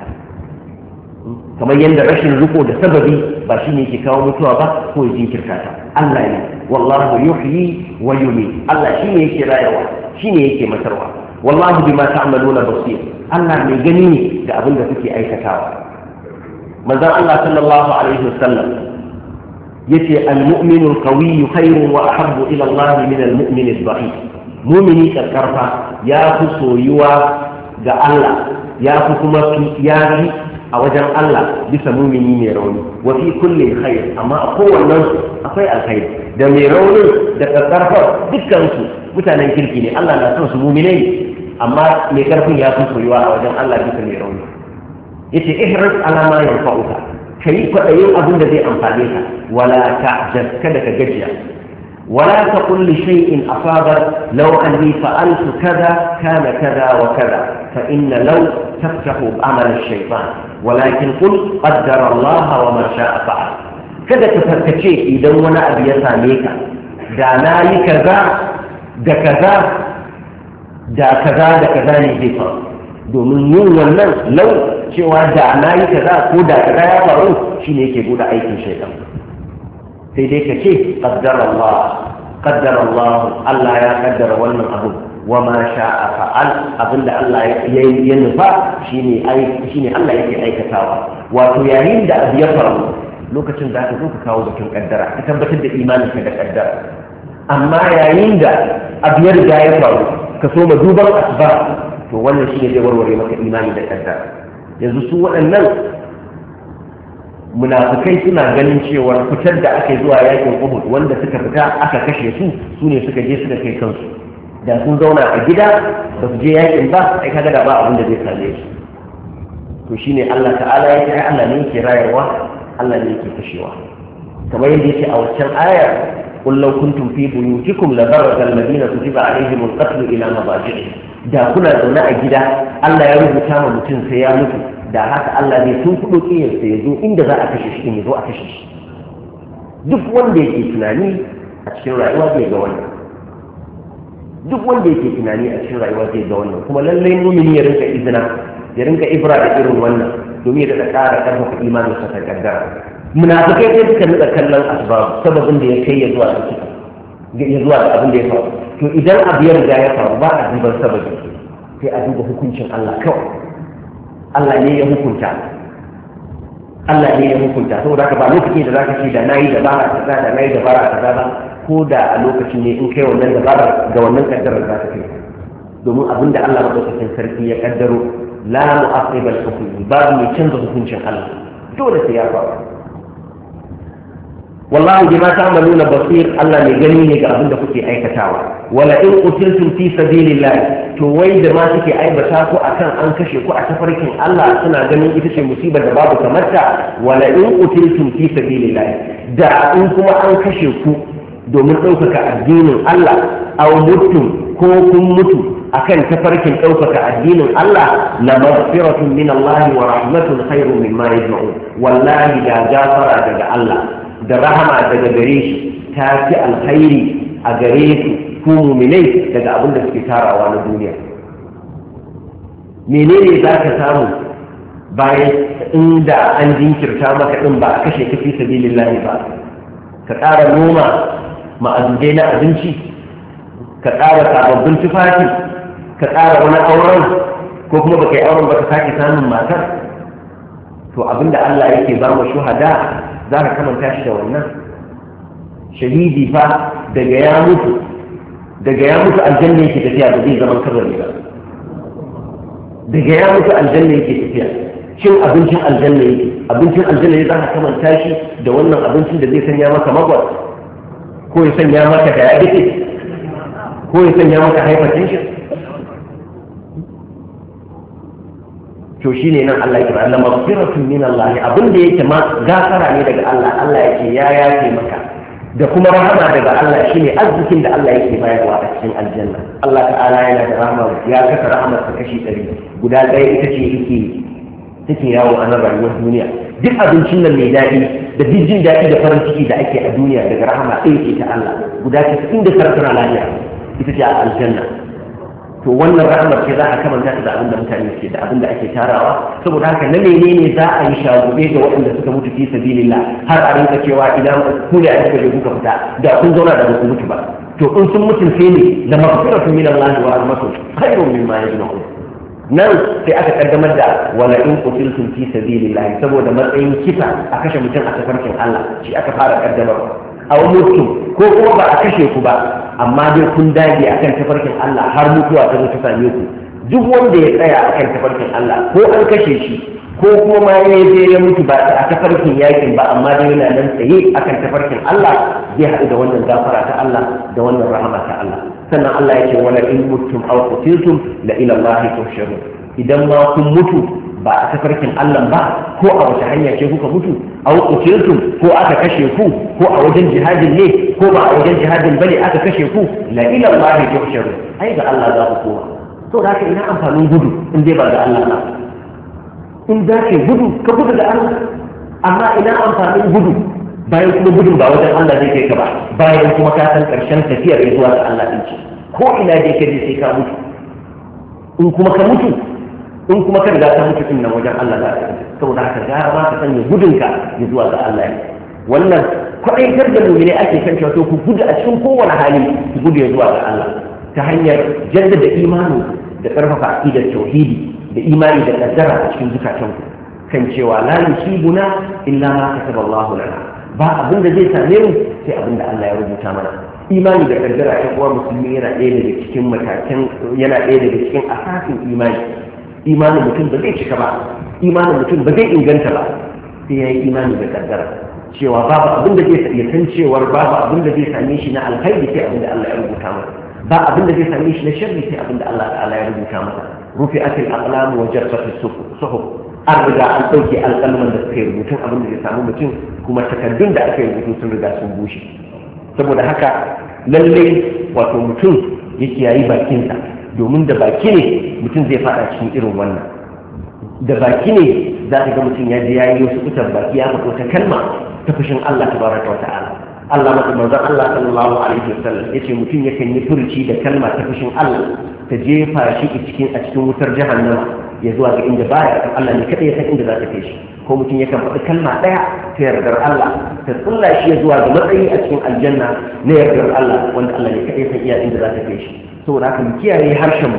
Speaker 1: kamar yadda rashin riko da sababi ba shi ne ke kawo mutuwa ba ko ya jinkirta ta Allah ne wallahu yuhyi wa yumiit Allah shi ne yake rayuwa shi ne yake matarwa wallahu bima ta'maluna basir Allah mai gani ne da abin da kuke aikatawa manzon Allah sallallahu alaihi wasallam yace al-mu'minu al-qawiyyu khayrun wa ahabbu ila Allah min al-mu'min al-dha'if mu'mini karfa ya fi soyuwa ga Allah ya fi kuma ya fi a wajen Allah bisa mu'mini mai rauni wa fi kulli khair amma a kowannen akwai alkhairi da mai raunin da karfa dukkan su mutanen kirki ne Allah na son su mu'minai amma mai karfin ya fi soyuwa a wajen Allah bisa mai rauni yace ihris ala ma yanfa'uka kai kwaɗayin abin da zai amfane ka wala ta'jaz kada ka gajiya wala taqul li shay'in asabat law anni fa'altu kaza kana kaza wa kaza fa inna law taftahu amal ash-shaytan walakin qul qaddara Allah wa ma sha'a fa'al kada ka farkace idan wani abu ya same ka da nayi kaza da kaza da kaza da kaza ne zai faru domin yin wannan lau cewa da na yi kaza ko da kaza ya faru shine yake bude aikin shaitan sai dai ka ce qaddara Allah qaddara Allah Allah ya kaddara wannan abu wa ma sha'a fa'al abinda Allah ya nufa shine ai shine Allah yake aikatawa wato yayin da abu ya faru lokacin da ka zo ka kawo batun kaddara ka tabbatar da imaninka da kaddara amma yayin da abu ya riga ya faru ka so ma duban asbab to wannan shine zai warware maka imani da kaddara yanzu su waɗannan munafikai suna ganin cewa fitar da aka yi zuwa yakin Uhud wanda suka fita aka kashe su su ne suka je suka kai kansu, da sun zauna a gida ba su je yakin ba ai kaga da ba abin da zai same su. to shine Allah ta'ala ya ce Allah ne yake rayarwa, Allah ne yake kashewa, kamar yadda yake a waccan ayar qul law kuntum fi buyutikum la baraza alladhina kutiba alaihim alqatl ila madaji'ihim, da kuna zaune a gida Allah ya rubuta ma mutum sai ya mutu, da haka Allah zai tun kudo kiyarsa ya zo inda za a kashe shi ya zo a kashe shi. Duk wanda yake tunani a cikin rayuwa zai ga wannan, duk wanda yake tunani a cikin rayuwa zai ga wannan, kuma lallai mumini ya rinka izina ya rinka ibra da irin wannan domin ya daɗa ƙara ƙarfafa imanin sa ta kaddara. Munafikai sai suka nika kallon asbab sababin da ya kai ya zuwa da ya zuwa da abin da ya faru. To idan abu ya riga ya faru ba a duban sababi, sai a duba hukuncin Allah kawai. Allah ne ya hukunta, Allah ne ya hukunta, saboda haka ba lokacin da zaka ce da nayi dabara kaza da nayi dabara kaza ba, ko da a lokacin ne in kai wannan dabara ga wannan kaddarar za ta kai, domin abinda Allah madaukakin sarki ya kaddaro la mu'aqqiba al-hukm, babu mai canza hukuncin Allah, dole sai ya faru. wallahu bima ta'maluna basir, Allah mai gani ne ga abin da kuke aikatawa. Wala in qutiltum fi sabilillah, to wai da ma suke aibata ku akan an kashe ku a tafarkin Allah suna ganin ita ce musibar da babu kamar ta. Wala in qutiltum fi sabilillah, da in kuma an kashe ku domin ɗaukaka addinin Allah, aw mutum ko kun mutu akan tafarkin ɗaukaka addinin Allah, la maghfiratun min Allah wa rahmatun khairun mimma yajma'un, wallahi da gafara daga Allah da rahama daga gare shi ta fi alkhairi a gare ku ku mu'minai daga abin da suke tarawa na duniya. Menene za ka samu bayan inda an jinkirta maka din ba a kashe ka fi sabilillahi ba? Ka ƙara noma ma'azudai na abinci, ka ƙara sababbin tufafi, ka ƙara wani auren, ko kuma baka yi auren ba ka sake samun matar. To abinda Allah yake ba mu shuhada za ka kamanta shi da wannan. Shahidi fa daga ya mutu daga ya mutu aljanna yake tafiya da zai zaman kabari ba, daga ya mutu aljanna yake tafiya, cin abincin aljanna yake, abincin aljanna ne za ka kamanta shi da wannan abincin da zai sanya maka magwar, ko ya sanya maka diabetes, ko ya sanya maka hypertension. To shi ne nan Allah ya kira Allah maghfiratun min Allah, abin da yake ma gafara ne daga Allah, Allah yake ya yafe maka, da kuma rahama daga Allah shine arzikin da Allah yake bayarwa a cikin aljanna. Allah ta'ala yana da rahama, ya kasa rahamar ta kashi ɗari, guda ɗaya ita ce yake take yawo a nan rayuwar duniya. Duk abincin nan mai daɗi da duk jin daɗi da farin ciki da ake a duniya daga rahama ɗaya ce ta Allah, guda casa'in da tara tana lafiya ita ce a aljanna. To wannan rahamar ce za a kamanta ta da abin da mutane ke da abin da ake tarawa. Saboda haka na menene za a yi shagube ga waɗanda suka mutu fi sabilillah har a rinka cewa idan ku ne a cikin kuka fita da kun zauna da ku mutu ba. To in sun mutu sai ne la maghfiratun min Allah wa rahmatun khairun mimma yajma'un. Nan sai aka kaddamar da wala in qutiltum fi sabilillah saboda matsayin kisa a kashe mutum a tafarkin Allah shi aka fara kaddamar. Aw mutum ko kuma ba a kashe ku ba amma dai kun dage akan tafarkin Allah har mutuwa ta zo ta same ku. Duk wanda ya tsaya akan tafarkin Allah ko an kashe shi ko kuma ma ya je ya mutu ba a tafarkin yakin ba amma dai yana nan tsaye akan tafarkin Allah zai haɗu da wannan gafara ta Allah da wannan rahama ta Allah. Sannan Allah ya ce wala in mutum aw qutiltum la ila Allah tuhsharun, idan ma kun mutu ba a tafarkin Allah ba ko a wata hanya ce kuka mutu, aw qutiltum ko aka kashe ku ko a wajen jihadin ne ko ba a wajen jihadin bane aka kashe ku, la ila Allah tuhsharun, ai ga Allah za ku koma. To da haka ina amfanin gudu in dai ba ga Allah ba. In za ka gudu ka gudu da Allah, amma ina amfanin gudu bayan kuma gudun ba wajen Allah zai kai ka ba, bayan kuma ka san karshen tafiyar ya zuwa ga Allah din ce ko ina dai ka je sai ka mutu. In kuma ka mutu in kuma ka riga ka mutu din nan wajen Allah za ka yi. Saboda haka gara ma ka sanya gudunka ya zuwa ga Allah ne. Wannan kwaɗaitar da mu'mini ake kan cewa to ku gudu a cikin kowane hali ku gudu ya zuwa ga Allah ta hanyar jaddada imani da ƙarfafa aqidar tauhidi da imani da kaddara a cikin zukatanku kan cewa la yusibuna illa ma kataba Allahu lana, ba abin da zai same mu sai abin da Allah ya rubuta mana. Imani da kaddara ɗan uwa musulmi yana ɗaya daga cikin matakan yana ɗaya daga cikin asasin imani. Imanin mutum ba zai cika ba, imanin mutum ba zai inganta ba sai ya yi imani da kaddara cewa babu abin da zai ya san cewar babu abin da zai same shi na alkhairi sai abin da Allah ya rubuta masa ba abin da zai same shi na sharri sai abin da Allah ta'ala ya rubuta masa rufi'atil aqlam wa jarfatis suhuf an riga an dauke alƙalman da suka rubutun abin da zai samu mutum kuma takaddun da aka yi rubutu sun riga sun bushe saboda haka lalle wato mutum ya kiyayi bakinsa domin da baki ne mutum zai fada cikin irin wannan da baki ne za ka ga mutum ya je ya yi wasu kutar baki ya faɗo ta kalma ta fushin Allah tabaraka wa ta'ala Allah maka manzon Allah sallallahu alaihi wasallam yace mutum yakan yi furuci da kalma ta fushin Allah ta jefa shi cikin a cikin wutar jahannama ya zuwa ga inda baya Allah ne kada ya san inda za ta kai shi ko mutum yakan faɗi kalma ɗaya ta yardar Allah ta tsulla shi ya zuwa ga matsayi a cikin aljanna na yardar Allah wanda Allah ne kada ya san iya inda za ta kai shi saboda haka mu kiyaye harshen mu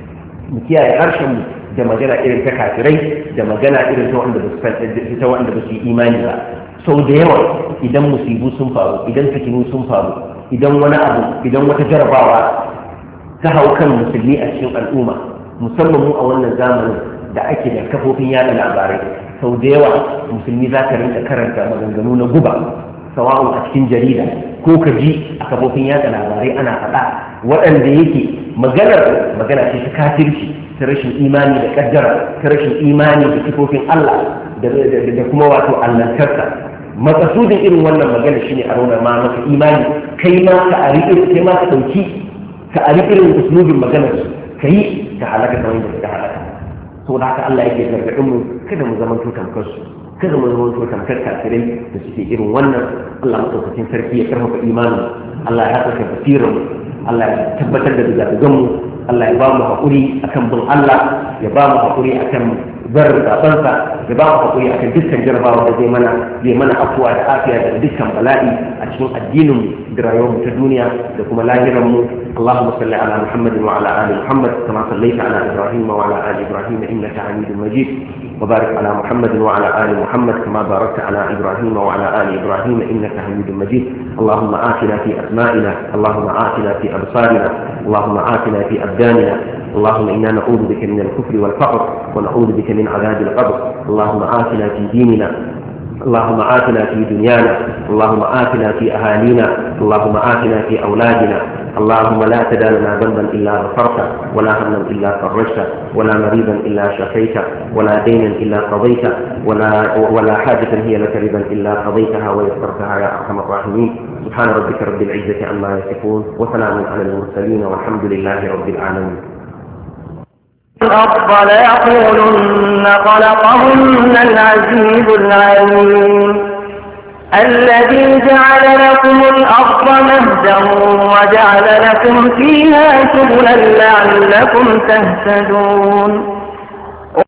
Speaker 1: mu kiyaye harshen mu da magana irin ta kafirai da magana irin ta wanda ba su ta wanda ba su yi imani ba sau da yawa idan musibu sun faru idan fitinu sun faru idan wani abu idan wata jarabawa ta hau kan musulmi a cikin al'umma musamman mu a wannan zamanin da ake da kafofin yada labarai sau da yawa musulmi za ka rinka karanta maganganu na guba sawa'un a cikin jarida ko ka ji a kafofin yada labarai ana faɗa waɗanda yake maganar magana ce ta kafirci ta rashin imani da kaddara ta rashin imani da sifofin Allah da kuma wato allantarsa makasudin irin wannan magana shine a rauna ma maka imani kai ma ka ari irin kai ma ka dauki ka ari irin uslubin maganar su kai ka halaka kamar yadda ka halaka saboda haka Allah yake gargadin mu kada mu zaman to tamkar su kada mu zaman to tamkar kafirai da suke irin wannan Allah madaukakin sarki ya karfafa imanin Allah ya haɗa basirar Allah ya tabbatar da zagagan mu Allah ya ba mu haƙuri akan bin Allah ya ba mu haƙuri akan bar zaɓensa ya ba mu haƙuri akan dukkan jarabawa da zai mana zai mana afuwa da afiya da dukkan bala'i a cikin addinin da rayuwar mu ta duniya da kuma lahiran mu Allahumma salli ala Muhammad wa ala ali Muhammad kama sallaita ala Ibrahim wa ala ali Ibrahim innaka Hamidum Majid wa barik ala Muhammad wa ala ali Muhammad kama barakta ala Ibrahim wa ala ali Ibrahim innaka Hamidum Majid Allahumma atina fi asma'ina Allahumma atina fi absarina Allahumma atina fi abdanina اللهم إنا نعوذ بك من الكفر والفقر ونعوذ بك من عذاب القبر اللهم آتنا في ديننا اللهم آتنا في دنيانا اللهم آتنا في أهالينا اللهم آتنا في أولادنا اللهم لا تدع لنا ذنبا إلا غفرته ولا هما إلا فرجته ولا مريضا إلا شفيته ولا دينا إلا قضيته ولا ولا حاجة هي لك رضا إلا قضيتها ويسرتها يا أرحم الراحمين سبحان ربك رب العزة عما يصفون وسلام على المرسلين والحمد لله رب العالمين.
Speaker 2: الأرض ليقولن خلقهن العزيز العليم الذي جعل لكم الأرض مهدا وجعل لكم فيها سبلا لعلكم تهتدون